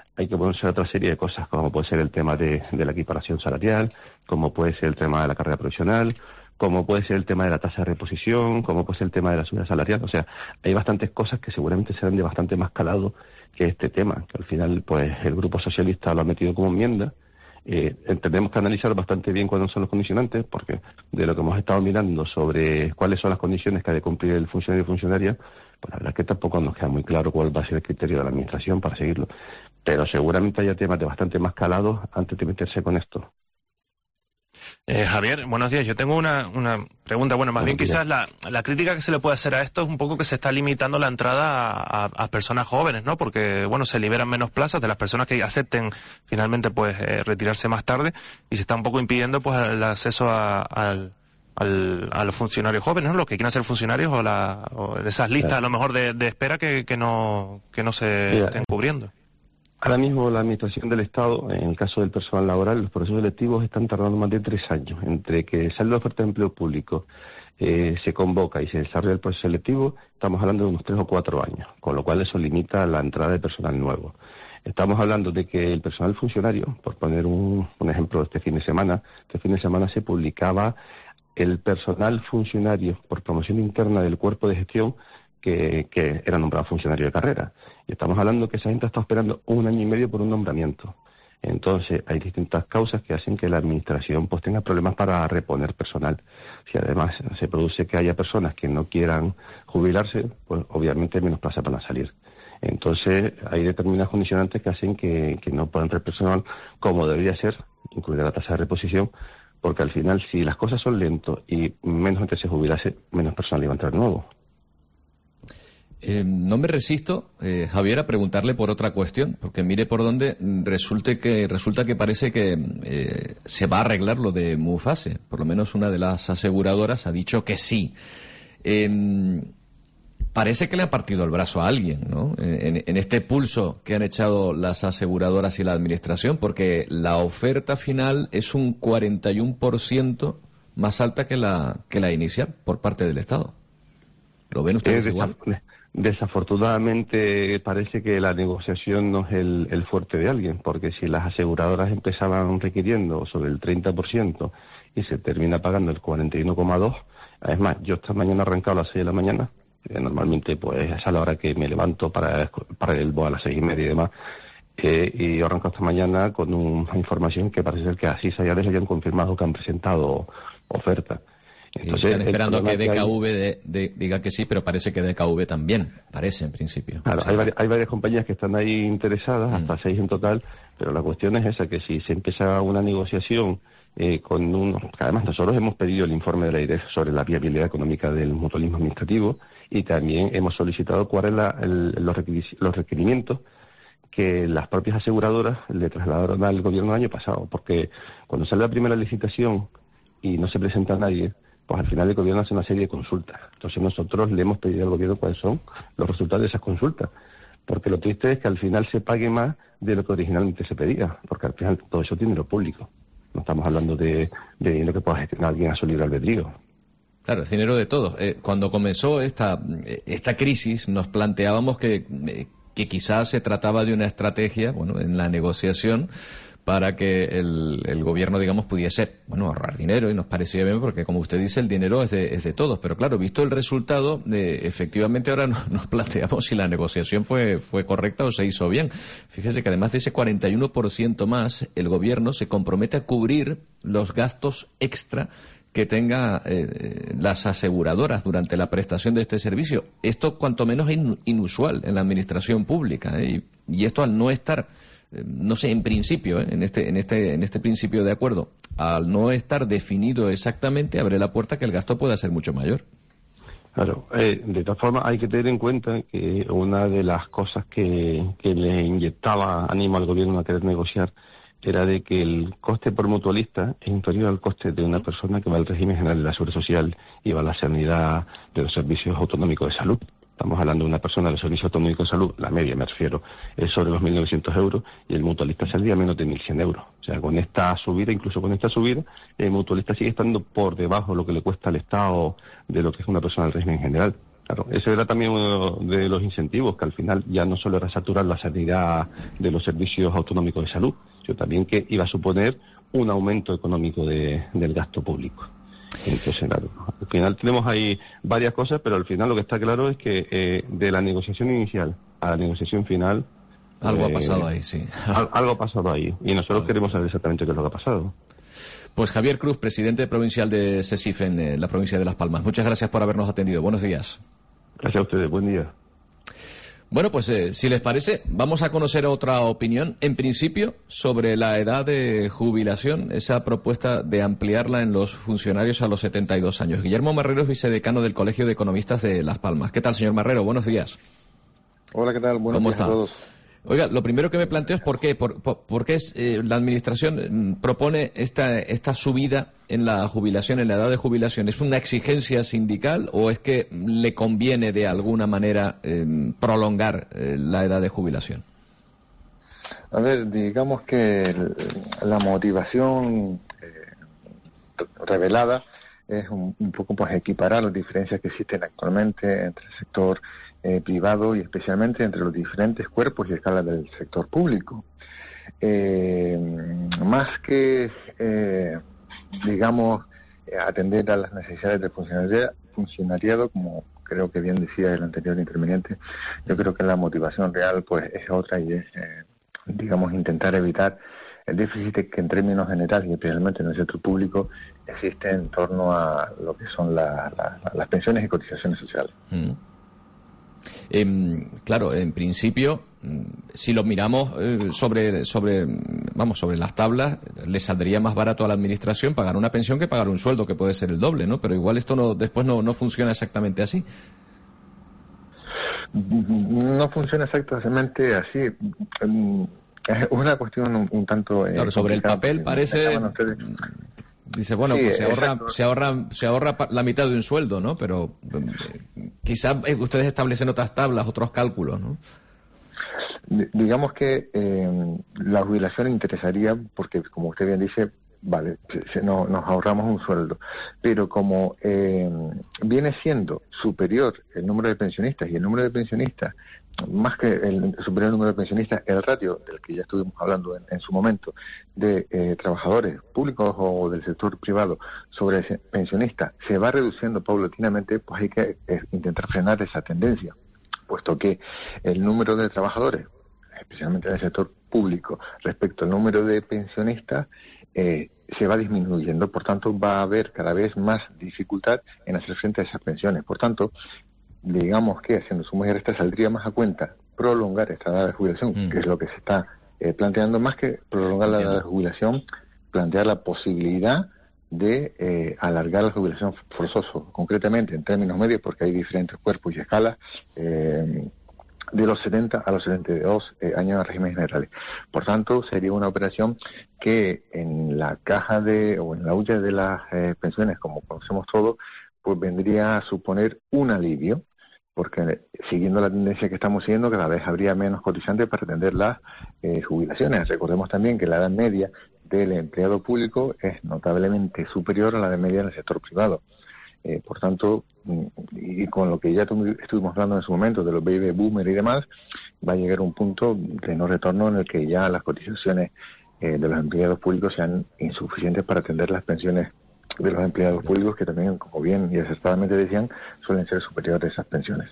a otra serie de cosas, como puede ser el tema de la equiparación salarial, como puede ser el tema de la carrera profesional, como puede ser el tema de la tasa de reposición, como puede ser el tema de la subida salarial. O sea, hay bastantes cosas que seguramente serán de bastante más calado que este tema, que al final pues el Grupo Socialista lo ha metido como enmienda. Tenemos que analizar bastante bien cuáles son los condicionantes, porque de lo que hemos estado mirando sobre cuáles son las condiciones que ha de cumplir el funcionario y funcionaria, pues la verdad es que tampoco nos queda muy claro cuál va a ser el criterio de la Administración para seguirlo. Pero seguramente haya temas de bastante más calados antes de meterse con esto. Javier, buenos días. Yo tengo una pregunta. Bueno, más bien quizás la crítica que se le puede hacer a esto es un poco que se está limitando la entrada a personas jóvenes, ¿no? Porque, bueno, se liberan menos plazas de las personas que acepten finalmente pues retirarse más tarde y se está un poco impidiendo pues el acceso a los funcionarios jóvenes, ¿no? Los que quieran ser funcionarios o de esas listas a lo mejor de espera que no se estén cubriendo. Ahora mismo la Administración del Estado, en el caso del personal laboral, los procesos selectivos están tardando más de 3 años. Entre que sale la oferta de empleo público, se convoca y se desarrolla el proceso selectivo, estamos hablando de unos 3 o 4 años, con lo cual eso limita la entrada de personal nuevo. Estamos hablando de que el personal funcionario, por poner un ejemplo, este fin de semana se publicaba el personal funcionario por promoción interna del cuerpo de gestión que era nombrado funcionario de carrera. Y estamos hablando que esa gente está esperando 1 año y medio por un nombramiento. Entonces, hay distintas causas que hacen que la Administración pues tenga problemas para reponer personal. Si además se produce que haya personas que no quieran jubilarse, pues obviamente menos plazas van a salir. Entonces, hay determinadas condicionantes que hacen que no puedan entrar personal como debería ser, incluida la tasa de reposición, porque al final, si las cosas son lentas y menos gente se jubilase, menos personal iba a entrar nuevo. No me resisto, Javier, a preguntarle por otra cuestión, porque mire por dónde resulta que parece que se va a arreglar lo de Mufase. Por lo menos una de las aseguradoras ha dicho que sí. Parece que le ha partido el brazo a alguien, ¿no? En este pulso que han echado las aseguradoras y la Administración, porque la oferta final es un 41% más alta que la inicial por parte del Estado. ¿Lo ven ustedes igual? Desafortunadamente parece que la negociación no es el fuerte de alguien, porque si las aseguradoras empezaban requiriendo sobre el 30% y se termina pagando el 41,2%, es más, yo esta mañana he arrancado a las 6 de la mañana, normalmente pues es a la hora que me levanto para el BOA a las 6:30 y demás, y he arrancado esta mañana con una información que parece ser que así ya les hayan confirmado que han presentado oferta. Entonces, están esperando que DKV diga que sí, pero parece que DKV también, parece en principio. Claro, hay varias compañías que están ahí interesadas, hasta 6 en total, pero la cuestión es esa, que si se empieza una negociación además nosotros hemos pedido el informe de la IREF sobre la viabilidad económica del mutualismo administrativo y también hemos solicitado cuáles los requerimientos que las propias aseguradoras le trasladaron al gobierno el año pasado, porque cuando sale la primera licitación y no se presenta a nadie, pues al final el gobierno hace una serie de consultas. Entonces nosotros le hemos pedido al gobierno cuáles son los resultados de esas consultas, porque lo triste es que al final se pague más de lo que originalmente se pedía, porque al final todo eso tiene lo público. No estamos hablando de lo que pueda gestionar alguien a su libre albedrío. Claro, es dinero de todos. Cuando comenzó esta crisis nos planteábamos que quizás se trataba de una estrategia, en la negociación, para que el gobierno, digamos, pudiese, ahorrar dinero, y nos parecía bien porque, como usted dice, el dinero es de todos. Pero claro, visto el resultado, efectivamente ahora nos planteamos si la negociación fue correcta o se hizo bien. Fíjese que además de ese 41% más, el gobierno se compromete a cubrir los gastos extra que tenga las aseguradoras durante la prestación de este servicio. Esto cuanto menos es inusual en la administración pública, y esto al no estar, no sé, en principio, en este principio de acuerdo, al no estar definido exactamente, abre la puerta que el gasto pueda ser mucho mayor. Claro, de todas formas hay que tener en cuenta que una de las cosas que le inyectaba ánimo al gobierno a querer negociar era de que el coste por mutualista es inferior al coste de una persona que va al régimen general de la Seguridad Social y va a la sanidad de los servicios autonómicos de salud. Estamos hablando de una persona del Servicio Autonómico de Salud, la media me refiero, es sobre los 1.900 euros y el mutualista saldría menos de 1.100 euros. O sea, con esta subida, incluso con esta subida, el mutualista sigue estando por debajo de lo que le cuesta al Estado de lo que es una persona del régimen general. Claro, ese era también uno de los incentivos, que al final ya no solo era saturar la sanidad de los servicios autonómicos de salud, sino también que iba a suponer un aumento económico del gasto público. Entonces, claro, al final tenemos ahí varias cosas, pero al final lo que está claro es que de la negociación inicial a la negociación final... Algo ha pasado ahí, sí. Algo ha pasado ahí, y nosotros queremos saber exactamente qué es lo que ha pasado. Pues Javier Cruz, presidente provincial de SESIF en la provincia de Las Palmas. Muchas gracias por habernos atendido. Buenos días. Gracias a ustedes. Buen día. Bueno, pues si les parece, vamos a conocer otra opinión, en principio, sobre la edad de jubilación, esa propuesta de ampliarla en los funcionarios a los 72 años. Guillermo Marrero es vicedecano del Colegio de Economistas de Las Palmas. ¿Qué tal, señor Marrero? Buenos días. Hola, ¿qué tal? Buenos días a todos. Oiga, lo primero que me planteo es por qué la Administración propone esta subida en la jubilación, en la edad de jubilación. ¿Es una exigencia sindical o es que le conviene de alguna manera prolongar la edad de jubilación? A ver, digamos que la motivación revelada es un poco pues equiparar las diferencias que existen actualmente entre el sector privado y especialmente entre los diferentes cuerpos y escalas del sector público. Más que, digamos, atender a las necesidades del funcionariado, como creo que bien decía el anterior interviniente, yo creo que la motivación real pues es otra y es, digamos, intentar evitar el déficit que en términos generales y especialmente en el sector público existe en torno a lo que son las pensiones y cotizaciones sociales. Claro, en principio, si lo miramos sobre las tablas, le saldría más barato a la Administración pagar una pensión que pagar un sueldo, que puede ser el doble, ¿no? Pero igual esto después no funciona exactamente así. No funciona exactamente así. Es una cuestión un tanto... Claro, sobre el papel parece... Dice, bueno, sí, pues se ahorra la mitad de un sueldo, ¿no? Pero quizás ustedes establecen otras tablas, otros cálculos, ¿no? Digamos que la jubilación interesaría porque, como usted bien dice, vale, nos ahorramos un sueldo, pero como viene siendo superior el número de pensionistas y el número de pensionistas, más que el superior número de pensionistas, el ratio del que ya estuvimos hablando en su momento de trabajadores públicos o del sector privado sobre pensionistas se va reduciendo paulatinamente, pues hay que intentar frenar esa tendencia, puesto que el número de trabajadores, especialmente en el sector público, respecto al número de pensionistas, se va disminuyendo, por tanto va a haber cada vez más dificultad en hacer frente a esas pensiones. Por tanto, digamos que haciendo sumas y restas saldría más a cuenta prolongar esta edad de jubilación, que es lo que se está planteando, más que prolongar la edad de jubilación, plantear la posibilidad de alargar la jubilación forzoso, concretamente en términos medios, porque hay diferentes cuerpos y escalas, de los 70 a los 72 años de régimen generales. Por tanto, sería una operación que en la caja o en la huella de las pensiones, como conocemos todos, pues vendría a suponer un alivio, porque siguiendo la tendencia que estamos siguiendo, cada vez habría menos cotizantes para atender las jubilaciones. Recordemos también que la edad media del empleado público es notablemente superior a la de media en el sector privado. Por tanto, y con lo que ya estuvimos hablando en su momento de los baby boomers y demás, va a llegar un punto de no retorno en el que ya las cotizaciones de los empleados públicos sean insuficientes para atender las pensiones de los empleados públicos, que también, como bien y acertadamente decían, suelen ser superiores a esas pensiones.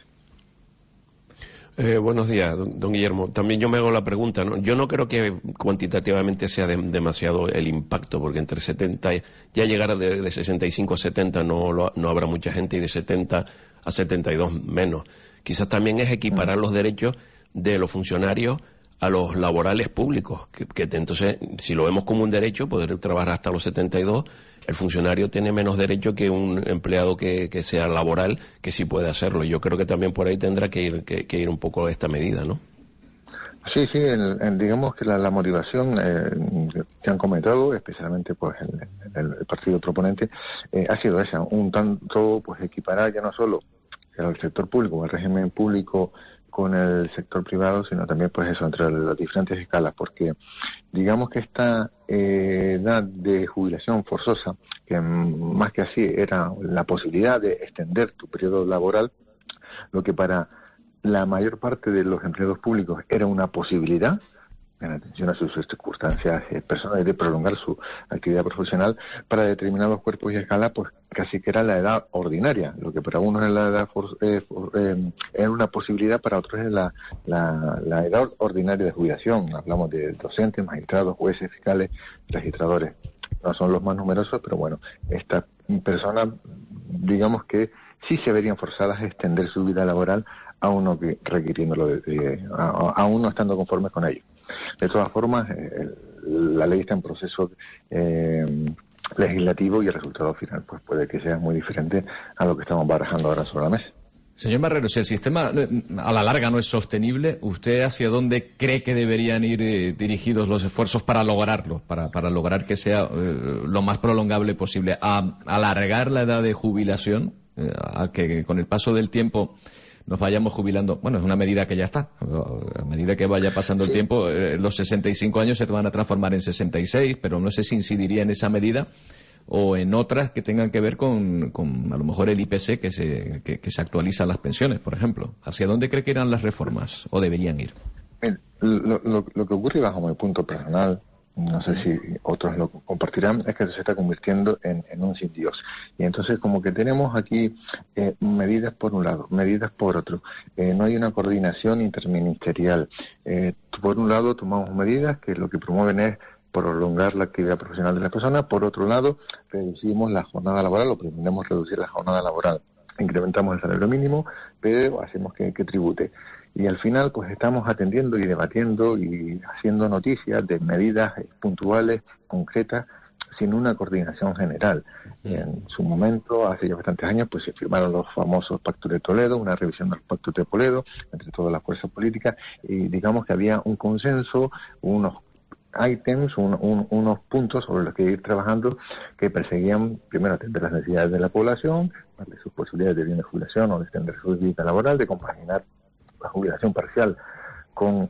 Buenos días, don Guillermo. También yo me hago la pregunta, ¿no? Yo no creo que cuantitativamente sea demasiado el impacto, porque entre 70, ya llegar de 65 a 70 no habrá mucha gente, y de 70 a 72 menos. Quizás también es equiparar los derechos de los funcionarios a los laborales públicos, que entonces, si lo vemos como un derecho, poder trabajar hasta los 72, el funcionario tiene menos derecho que un empleado que sea laboral, que sí puede hacerlo. Yo creo que también por ahí tendrá que ir un poco esta medida, ¿no? Sí, digamos que la motivación que han comentado, especialmente pues el partido proponente, ha sido esa, un tanto pues equiparar ya no solo el sector público, el régimen público con el sector privado, sino también pues eso, entre las diferentes escalas, porque digamos que esta edad de jubilación forzosa, que más que así era la posibilidad de extender tu periodo laboral, lo que para la mayor parte de los empleados públicos era una posibilidad, en atención a sus circunstancias personales, de prolongar su actividad profesional. Para determinados cuerpos y escalas, pues casi que era la edad ordinaria. Lo que para unos es la edad es una posibilidad, para otros es la edad ordinaria de jubilación. Hablamos de docentes, magistrados, jueces, fiscales, registradores. No son los más numerosos, pero bueno, estas personas, digamos que sí se verían forzadas a extender su vida laboral, aún no requiriéndolo, aún no estando conformes con ello. De todas formas, la ley está en proceso legislativo y el resultado final pues puede que sea muy diferente a lo que estamos barajando ahora sobre la mesa. Señor Marrero, si el sistema a la larga no es sostenible, ¿usted hacia dónde cree que deberían ir dirigidos los esfuerzos para lograrlo, para lograr que sea lo más prolongable posible? ¿A alargar la edad de jubilación? ¿A que con el paso del tiempo nos vayamos jubilando? Bueno, es una medida que ya está. A medida que vaya pasando el tiempo, los 65 años se van a transformar en 66, pero no sé si incidiría en esa medida o en otras que tengan que ver con a lo mejor el IPC que se actualiza las pensiones, por ejemplo. ¿Hacia dónde cree que irán las reformas o deberían ir? Lo que ocurre bajo mi punto personal, no sé si otros lo compartirán, es que se está convirtiendo en un sin Dios. Y entonces como que tenemos aquí medidas por un lado, medidas por otro. No hay una coordinación interministerial. Por un lado tomamos medidas que lo que promueven es prolongar la actividad profesional de las personas. Por otro lado, reducimos la jornada laboral, o pretendemos reducir la jornada laboral. Incrementamos el salario mínimo, pero hacemos que tribute. Y al final, pues estamos atendiendo y debatiendo y haciendo noticias de medidas puntuales, concretas, sin una coordinación general. En su momento, hace ya bastantes años, pues se firmaron los famosos Pactos de Toledo, una revisión de los Pactos de Toledo entre todas las fuerzas políticas, y digamos que había un consenso, unos ítems, unos puntos sobre los que ir trabajando, que perseguían primero atender las necesidades de la población, darle sus posibilidades de bien de jubilación o de extender su vida laboral, de compaginar la jubilación parcial con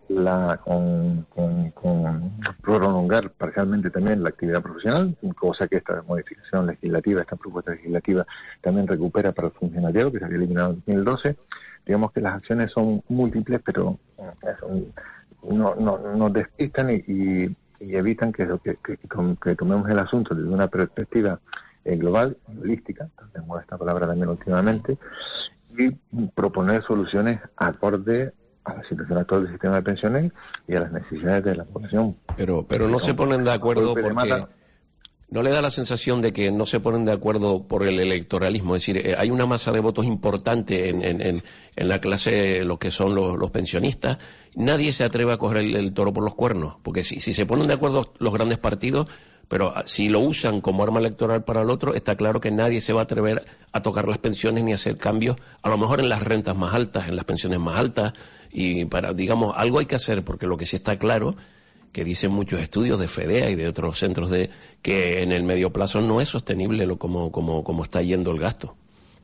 prolongar parcialmente también la actividad profesional, cosa que esta modificación legislativa, esta propuesta legislativa también recupera para el funcionariado, que se había eliminado en 2012. Digamos que las acciones son múltiples, pero nos despistan y evitan que tomemos el asunto desde una perspectiva global, holística, tenemos esta palabra también últimamente, y proponer soluciones acorde a la situación actual del sistema de pensiones y a las necesidades de la población. Pero no se ponen de acuerdo porque no le da la sensación de que no se ponen de acuerdo por el electoralismo. Es decir, hay una masa de votos importante en la clase, lo que son los pensionistas. Nadie se atreve a coger el toro por los cuernos, porque si se ponen de acuerdo los grandes partidos, pero si lo usan como arma electoral para el otro, está claro que nadie se va a atrever a tocar las pensiones ni a hacer cambios, a lo mejor en las rentas más altas, en las pensiones más altas, y digamos, algo hay que hacer, porque lo que sí está claro, que dicen muchos estudios de FEDEA y de otros centros, que en el medio plazo no es sostenible como está yendo el gasto.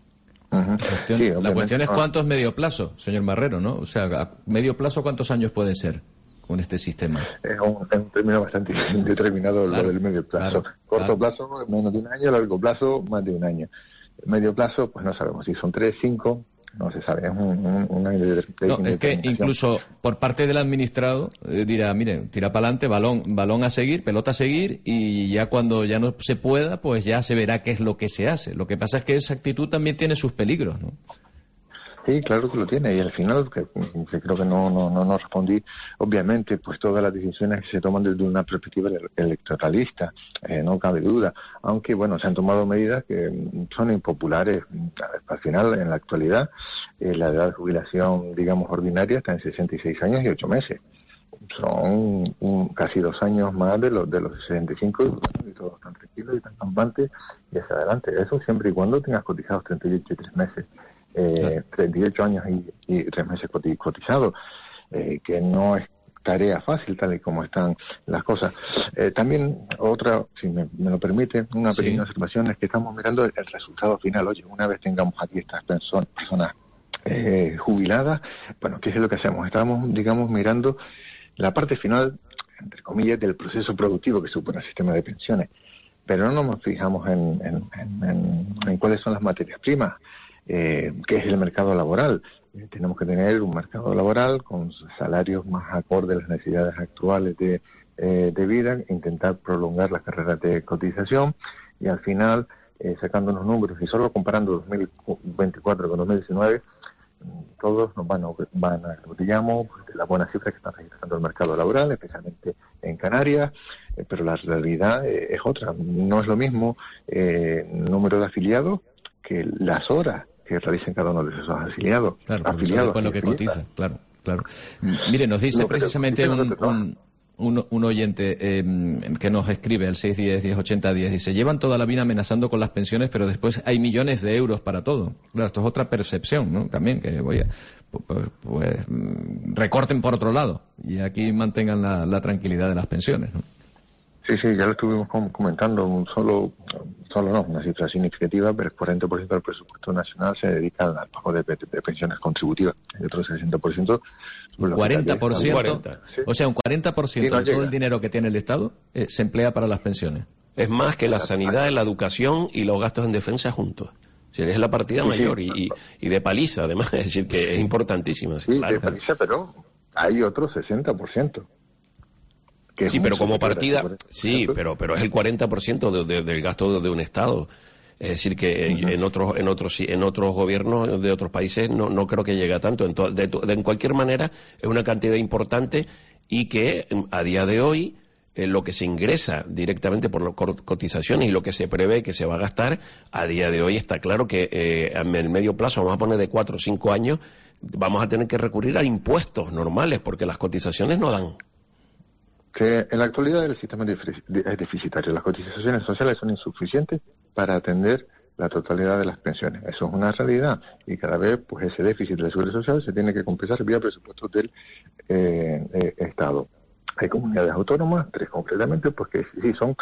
La cuestión es cuánto es medio plazo, señor Marrero, ¿no? O sea, a medio plazo, ¿cuántos años pueden ser con este sistema? Es un término bastante indeterminado, claro, lo del medio plazo. Corto plazo, menos de un año; largo plazo, más de un año. Medio plazo, pues no sabemos si son 3, 5... No se sabe, es un año de No, es que incluso por parte del administrado dirá, mire, tira para adelante, balón a seguir, pelota a seguir, y ya cuando ya no se pueda, pues ya se verá qué es lo que se hace. Lo que pasa es que esa actitud también tiene sus peligros, ¿no? Sí, claro que lo tiene, y al final, que creo que no respondí, obviamente, pues todas las decisiones se toman desde una perspectiva electoralista, no cabe duda, aunque, bueno, se han tomado medidas que son impopulares. Al final, en la actualidad, la edad de jubilación, digamos, ordinaria está en 66 años y 8 meses. Son casi 2 años más de los 65, y todos tan tranquilos y tan campantes, y hacia adelante. Eso siempre y cuando tengas cotizados 38 y 3 meses. 38 años y 3 meses cotizados, que no es tarea fácil tal y como están las cosas. También otra, si me lo permite, una pequeña observación, es que estamos mirando el resultado final. Oye, una vez tengamos aquí estas personas jubiladas, bueno, ¿qué es lo que hacemos? Estamos, digamos, mirando la parte final, entre comillas, del proceso productivo que supone el sistema de pensiones, pero no nos fijamos en cuáles son las materias primas, qué es el mercado laboral. tenemos que tener un mercado laboral con salarios más acordes a las necesidades actuales de vida, intentar prolongar las carreras de cotización y al final, sacando unos números y solo comparando 2024 con 2019, todos nos van a digamos, de las buenas cifras que están registrando el mercado laboral, especialmente en Canarias, pero la realidad es otra. No es lo mismo número de afiliados que las horas que realicen cada uno de esos afiliados. Claro, afiliados con lo que cotiza, claro. Mire, nos dice precisamente un oyente que nos escribe al 610-1080-10, dice, llevan toda la vida amenazando con las pensiones, pero después hay millones de euros para todo. Claro, esto es otra percepción, ¿no? También que recorten por otro lado y aquí mantengan la tranquilidad de las pensiones, ¿no? Sí, ya lo estuvimos comentando, una cifra significativa, pero el 40% del presupuesto nacional se dedica al pago de pensiones contributivas, y otro 60%... Un 40%, o sea, un 40% de todo el dinero que tiene el Estado se emplea para las pensiones. Es más que la sanidad, la educación y los gastos en defensa juntos. Si es la partida mayor y de paliza, además, es decir, que es importantísima. Sí, claro. De paliza, pero hay otro 60%. Sí, pero como partida, sí, pero es el 40% del gasto de un Estado. Es decir, que en otros gobiernos de otros países no creo que llegue a tanto. En cualquier manera, es una cantidad importante y que a día de hoy lo que se ingresa directamente por cotizaciones y lo que se prevé que se va a gastar, a día de hoy está claro que en el medio plazo, vamos a poner de 4 o 5 años, vamos a tener que recurrir a impuestos normales porque las cotizaciones no dan. Que en la actualidad el sistema es deficitario. Las cotizaciones sociales son insuficientes para atender la totalidad de las pensiones. Eso es una realidad y cada vez pues ese déficit de la seguridad social se tiene que compensar vía presupuestos del Estado. Hay comunidades autónomas, 3 concretamente, pues que sí son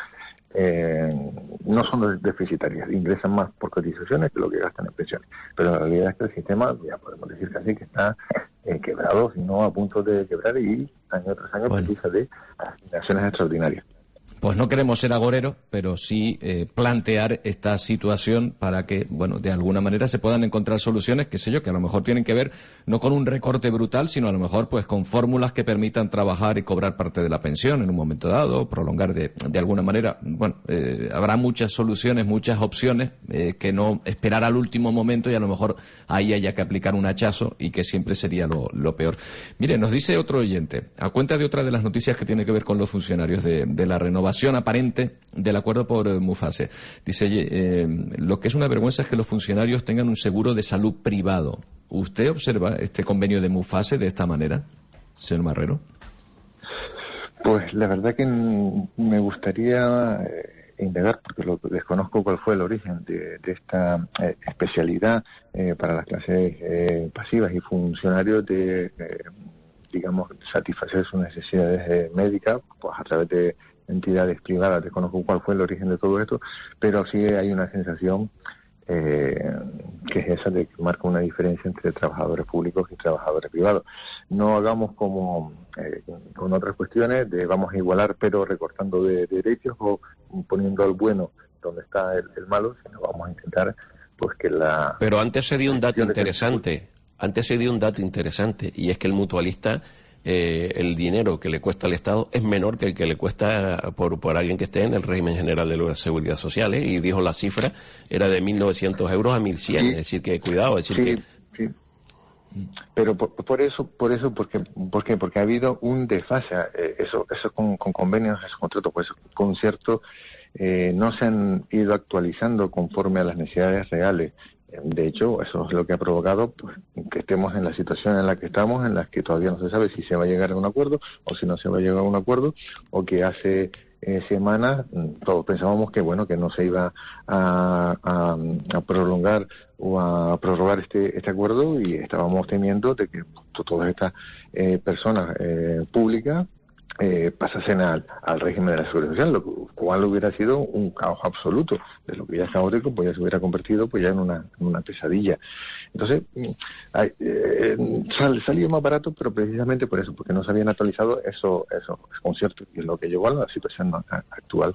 no son deficitarias, ingresan más por cotizaciones que lo que gastan en pensiones. Pero la realidad es que el sistema, ya podemos decir casi que está quebrado, si no a punto de quebrar, y año tras año precisa de asignaciones extraordinarias. Pues no queremos ser agoreros, pero sí plantear esta situación para que, bueno, de alguna manera se puedan encontrar soluciones, qué sé yo, que a lo mejor tienen que ver no con un recorte brutal, sino a lo mejor pues con fórmulas que permitan trabajar y cobrar parte de la pensión en un momento dado, prolongar de alguna manera. Bueno, habrá muchas soluciones, muchas opciones, que no esperar al último momento y a lo mejor ahí haya que aplicar un hachazo y que siempre sería lo peor. Mire, nos dice otro oyente, a cuenta de otra de las noticias que tiene que ver con los funcionarios de la renovación aparente del acuerdo por Mufase. Dice, lo que es una vergüenza es que los funcionarios tengan un seguro de salud privado. ¿Usted observa este convenio de Mufase de esta manera, señor Marrero? Pues la verdad que me gustaría indagar, porque desconozco cuál fue el origen de esta especialidad para las clases pasivas y funcionarios de, digamos, satisfacer sus necesidades médicas pues a través de entidades privadas. Desconozco cuál fue el origen de todo esto, pero sí hay una sensación que es esa de que marca una diferencia entre trabajadores públicos y trabajadores privados. No hagamos como con otras cuestiones de vamos a igualar pero recortando de derechos o poniendo al bueno donde está el malo, sino vamos a intentar pues que la... Pero antes se dio un dato interesante, y es que el mutualista, el dinero que le cuesta al Estado es menor que el que le cuesta por alguien que esté en el régimen general de la seguridad social, y dijo la cifra era de 1.900 euros a 1.100, sí. Es decir que cuidado, es decir sí. Pero ¿por qué? Porque ha habido un desfase, eso con convenios, esos contratos, pues conciertos no se han ido actualizando conforme a las necesidades reales. De hecho, eso es lo que ha provocado pues, que estemos en la situación en la que estamos, en la que todavía no se sabe si se va a llegar a un acuerdo o si no se va a llegar a un acuerdo, o que hace semanas todos pensábamos que bueno, que no se iba a prolongar o a prorrogar este acuerdo, y estábamos temiendo de que todas estas personas públicas pasasen al régimen de la seguridad social, lo cual hubiera sido un caos absoluto. De lo que ya es caótico, pues ya se hubiera convertido pues ya en una pesadilla. Entonces, salió más barato, pero precisamente por eso, porque no se habían actualizado esos conciertos, y es lo que llevó a la situación actual.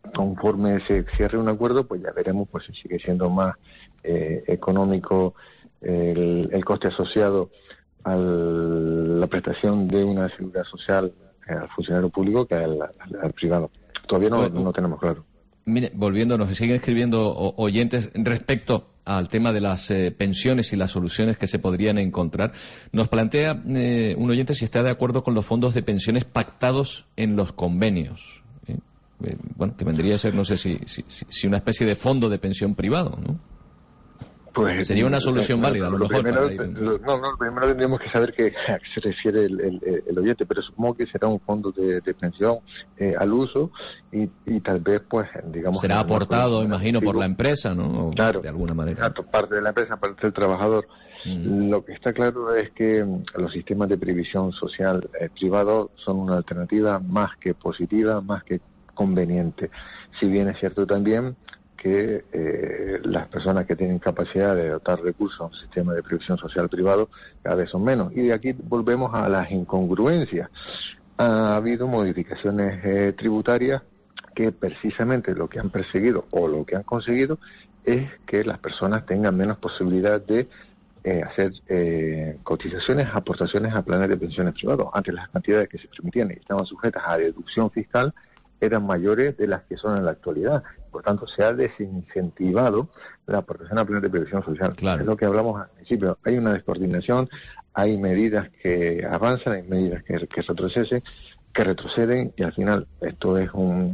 Conforme se cierre un acuerdo, pues ya veremos pues si sigue siendo más económico el coste asociado a la prestación de una seguridad social al funcionario público que al privado. Todavía no tenemos claro. Mire, volviendo, nos siguen escribiendo oyentes respecto al tema de las pensiones y las soluciones que se podrían encontrar. Nos plantea un oyente si está de acuerdo con los fondos de pensiones pactados en los convenios. Bueno, que vendría a ser, no sé si una especie de fondo de pensión privado, ¿no? Pues, sería una solución válida, a lo mejor. Primero tendríamos que saber a qué se refiere el oyente, pero supongo que será un fondo de pensión al uso y tal vez, pues, digamos... Será aportado, imagino, por la empresa, ¿no? Claro, de alguna manera. Exacto, parte de la empresa, parte del trabajador. Lo que está claro es que los sistemas de previsión social privados son una alternativa más que positiva, más que conveniente. Si bien es cierto también que las personas que tienen capacidad de dotar recursos a un sistema de previsión social privado cada vez son menos. Y de aquí volvemos a las incongruencias. Ha habido modificaciones tributarias que precisamente lo que han perseguido o lo que han conseguido es que las personas tengan menos posibilidad de hacer cotizaciones, aportaciones a planes de pensiones privados. Antes las cantidades que se permitían y estaban sujetas a deducción fiscal eran mayores de las que son en la actualidad. Por tanto, se ha desincentivado la aportación a planes de previsión social. Claro. Es lo que hablamos al principio. Hay una descoordinación, hay medidas que avanzan, hay medidas que retroceden, y al final esto es un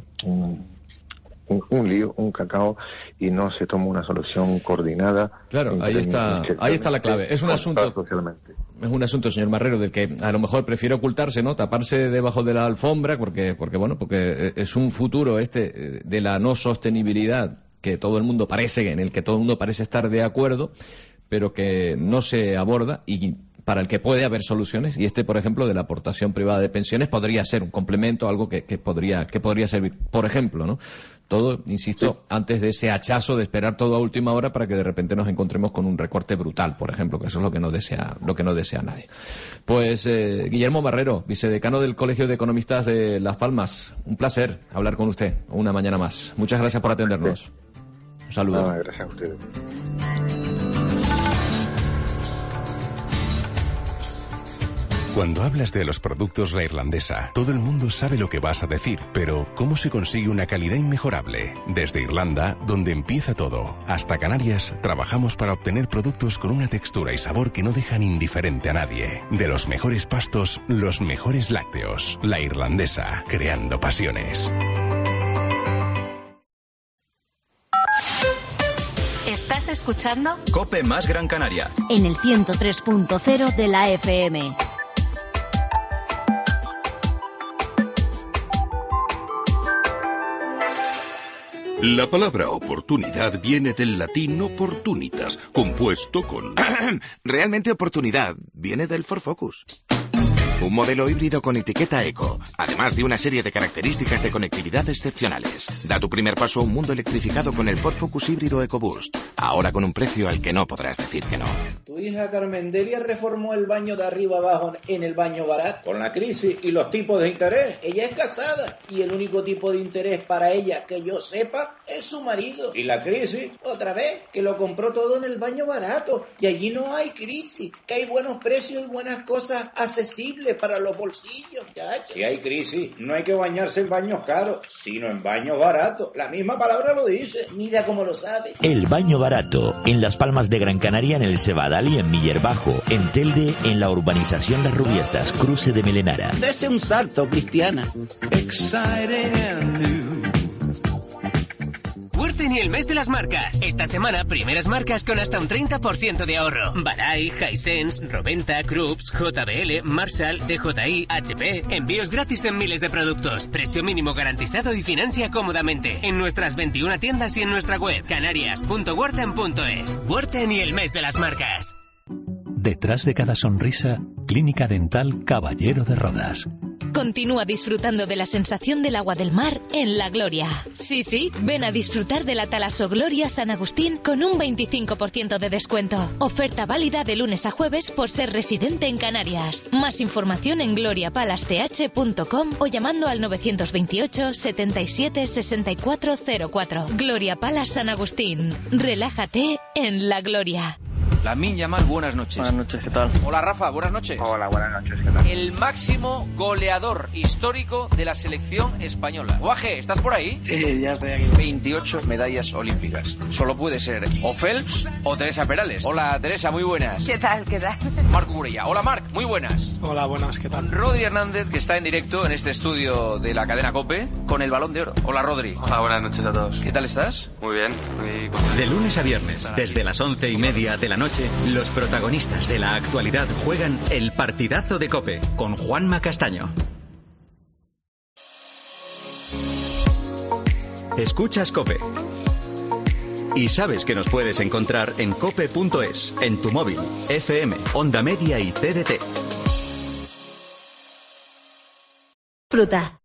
lío, un cacao, y no se toma una solución coordinada. Claro, ahí está la clave. Es un asunto, señor Marrero, del que a lo mejor prefiere ocultarse, ¿no? Taparse debajo de la alfombra, porque es un futuro de la no sostenibilidad en el que todo el mundo parece estar de acuerdo, pero que no se aborda y para el que puede haber soluciones, y por ejemplo, de la aportación privada de pensiones podría ser un complemento, algo que podría servir, por ejemplo, ¿no? Todo, insisto, antes de ese hachazo de esperar todo a última hora para que de repente nos encontremos con un recorte brutal, por ejemplo, que eso es lo que no desea nadie. Pues Guillermo Marrero, vicedecano del Colegio de Economistas de Las Palmas, un placer hablar con usted una mañana más. Muchas gracias por atendernos. Un saludo. Gracias a ustedes. Cuando hablas de los productos La Irlandesa, todo el mundo sabe lo que vas a decir, pero ¿cómo se consigue una calidad inmejorable? Desde Irlanda, donde empieza todo, hasta Canarias, trabajamos para obtener productos con una textura y sabor que no dejan indiferente a nadie. De los mejores pastos, los mejores lácteos. La Irlandesa, creando pasiones. ¿Estás escuchando? COPE más Gran Canaria. En el 103.0 de la FM. La palabra oportunidad viene del latín opportunitas, compuesto con... Realmente oportunidad viene del Ford Focus. Un modelo híbrido con etiqueta eco, además de una serie de características de conectividad excepcionales. Da tu primer paso a un mundo electrificado con el Ford Focus híbrido EcoBoost, ahora con un precio al que no podrás decir que no. Tu hija Carmen Delia reformó el baño de arriba abajo en el baño barato. Con la crisis y los tipos de interés, ella es casada y el único tipo de interés para ella que yo sepa es su marido. Y la crisis, otra vez, que lo compró todo en el baño barato y allí no hay crisis, que hay buenos precios y buenas cosas accesibles para los bolsillos, chacho. Si hay crisis, no hay que bañarse en baños caros, sino en baños baratos. La misma palabra lo dice. Mira cómo lo sabe. El baño barato, en Las Palmas de Gran Canaria, en el Cebadal y en Miller Bajo. En Telde, en la urbanización Las Rubiesas, cruce de Melenara. Dese un salto, Cristiana. Exciting and new. Worten y el mes de las marcas. Esta semana, primeras marcas con hasta un 30% de ahorro. Barai, Hisense, Roventa, Krups, JBL, Marshall, DJI, HP. Envíos gratis en miles de productos. Precio mínimo garantizado y financia cómodamente. En nuestras 21 tiendas y en nuestra web, canarias.worten.es. Worten y el mes de las marcas. Detrás de cada sonrisa, Clínica Dental Caballero de Rodas. Continúa disfrutando de la sensación del agua del mar en La Gloria. Sí, ven a disfrutar de la Talasogloria San Agustín con un 25% de descuento. Oferta válida de lunes a jueves por ser residente en Canarias. Más información en gloriapalace.com o llamando al 928 77 6404. Gloria Palace San Agustín. Relájate en La Gloria. Lamine Yamal, buenas noches. Buenas noches, ¿qué tal? Hola Rafa, buenas noches. Hola, buenas noches, ¿qué tal? El máximo goleador histórico de la selección española. Guaje, ¿estás por ahí? Sí, ya estoy aquí. 28 medallas olímpicas. Solo puede ser o Phelps o Teresa Perales. Hola Teresa, muy buenas. ¿Qué tal, qué tal? Marco Burella. Hola Marc, muy buenas. Hola, buenas, ¿qué tal? Rodri Hernández, que está en directo en este estudio de la cadena COPE con el Balón de Oro. Hola Rodri. Hola, buenas noches a todos. ¿Qué tal estás? Muy bien. De lunes a viernes, desde las 11:30 de la noche, los protagonistas de la actualidad juegan el partidazo de COPE con Juanma Castaño. Escuchas COPE. Y sabes que nos puedes encontrar en cope.es, en tu móvil, FM, Onda Media y TDT. Fruta.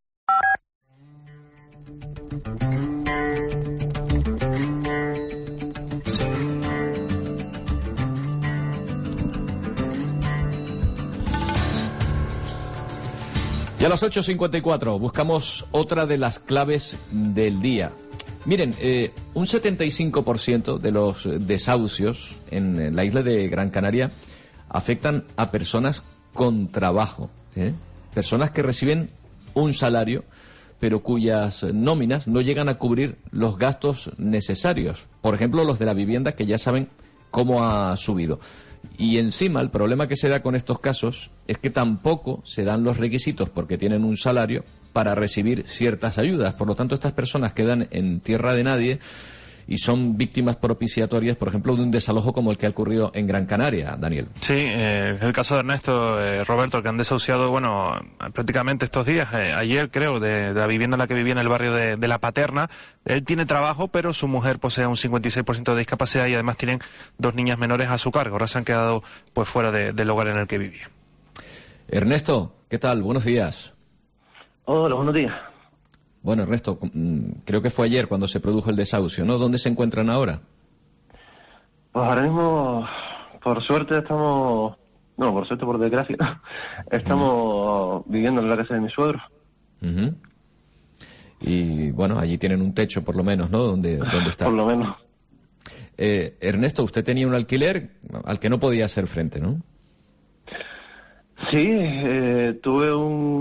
Y a las 8:54 buscamos otra de las claves del día. Miren, un 75% de los desahucios en la isla de Gran Canaria afectan a personas con trabajo, personas que reciben un salario, pero cuyas nóminas no llegan a cubrir los gastos necesarios. Por ejemplo, los de la vivienda, que ya saben cómo ha subido. Y encima el problema que se da con estos casos es que tampoco se dan los requisitos, porque tienen un salario, para recibir ciertas ayudas. Por lo tanto, estas personas quedan en tierra de nadie y son víctimas propiciatorias, por ejemplo, de un desalojo como el que ha ocurrido en Gran Canaria, Daniel. Sí, el caso de Ernesto, Roberto, que han desahuciado, bueno, prácticamente estos días, ayer creo, de la vivienda en la que vivía en el barrio de La Paterna. Él tiene trabajo, pero su mujer posee un 56% de discapacidad y además tienen 2 niñas menores a su cargo. Ahora se han quedado pues fuera del hogar en el que vivía. Ernesto, ¿qué tal? Buenos días. Hola, buenos días. Bueno, Ernesto, creo que fue ayer cuando se produjo el desahucio, ¿no? ¿Dónde se encuentran ahora? Pues ahora mismo, por suerte estamos... No, por suerte, por desgracia, estamos viviendo en la casa de mi suegro. Y bueno, allí tienen un techo por lo menos, ¿no? ¿Dónde está? Por lo menos. Ernesto, usted tenía un alquiler al que no podía hacer frente, ¿no? Sí, tuve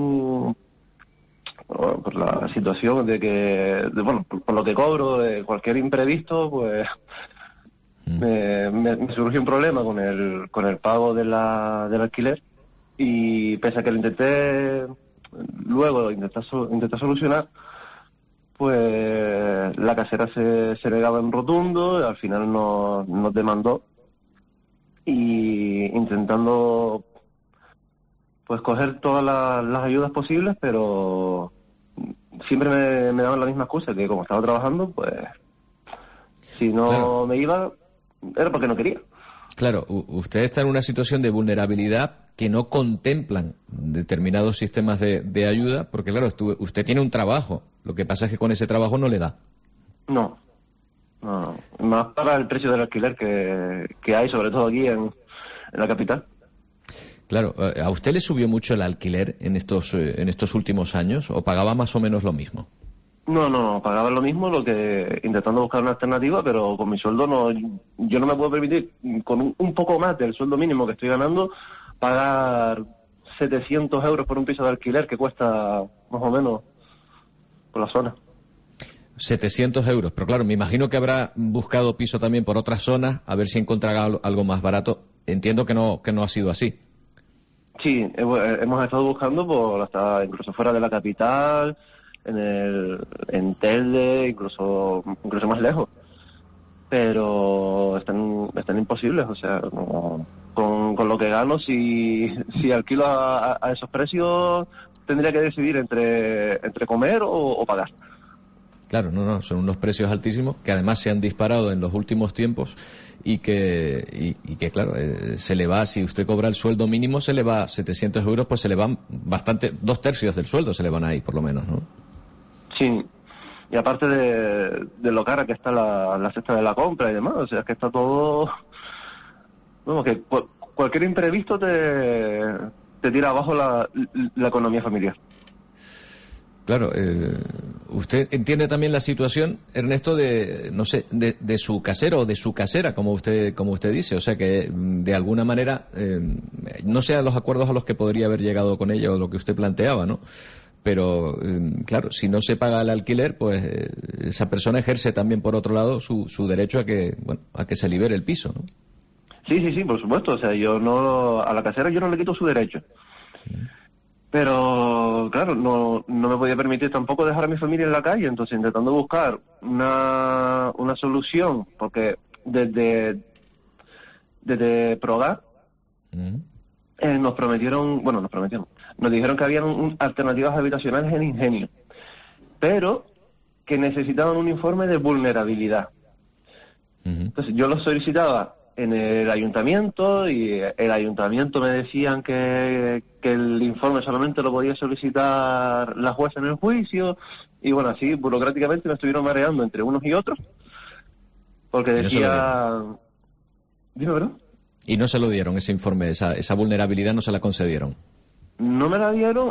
por la situación de que, por lo que cobro, de cualquier imprevisto, pues me surgió un problema con el pago del alquiler, y pese a que lo intenté solucionar, pues la casera se negaba en rotundo, y al final nos demandó, y intentando pues coger todas las ayudas posibles, pero siempre me daban la misma excusa, que como estaba trabajando, pues si no me iba, era porque no quería. Claro, usted está en una situación de vulnerabilidad que no contemplan determinados sistemas de ayuda, porque claro, usted tiene un trabajo, lo que pasa es que con ese trabajo no le da. No, más para el precio del alquiler que hay, sobre todo aquí en la capital. Claro, ¿a usted le subió mucho el alquiler en estos últimos años o pagaba más o menos lo mismo? No, pagaba lo mismo, intentando buscar una alternativa, pero con mi sueldo yo no me puedo permitir, con un poco más del sueldo mínimo que estoy ganando, pagar 700 euros por un piso de alquiler que cuesta más o menos por la zona. 700 euros, pero claro, me imagino que habrá buscado piso también por otras zonas, a ver si encontrará algo más barato. Entiendo que no ha sido así. Sí, hemos estado buscando hasta incluso fuera de la capital, en Telde, incluso más lejos. Pero están imposibles, o sea, con lo que gano, si alquilo a esos precios, tendría que decidir entre comer o pagar. Claro, son unos precios altísimos que además se han disparado en los últimos tiempos y que claro, se le va, si usted cobra el sueldo mínimo, se le va 700 euros, pues se le van bastante, 2/3 del sueldo se le van ahí, por lo menos, ¿no? Sí, y aparte de lo cara que está la cesta de la compra y demás, o sea, es que está todo... Bueno, que cualquier imprevisto te tira abajo la economía familiar. Claro, ¿Usted entiende también la situación, Ernesto, de, no sé, de su casero o de su casera, como usted dice? O sea, que de alguna manera, no sean los acuerdos a los que podría haber llegado con ella o lo que usted planteaba, ¿no? Pero, claro, si no se paga el alquiler, pues esa persona ejerce también, por otro lado, su derecho a que se libere el piso, ¿no? Sí, por supuesto. O sea, a la casera yo no le quito su derecho. Pero, claro, no me podía permitir tampoco dejar a mi familia en la calle. Entonces, intentando buscar una solución, porque desde Progar nos dijeron que habían alternativas habitacionales en Ingenio, pero que necesitaban un informe de vulnerabilidad. Entonces yo lo solicitaba en el ayuntamiento y el ayuntamiento me decían que el informe solamente lo podía solicitar la jueza en el juicio, y bueno, así burocráticamente me estuvieron mareando entre unos y otros, porque decía... Dime, ¿verdad? Y no se lo dieron ese informe, esa vulnerabilidad no se la concedieron. No me la dieron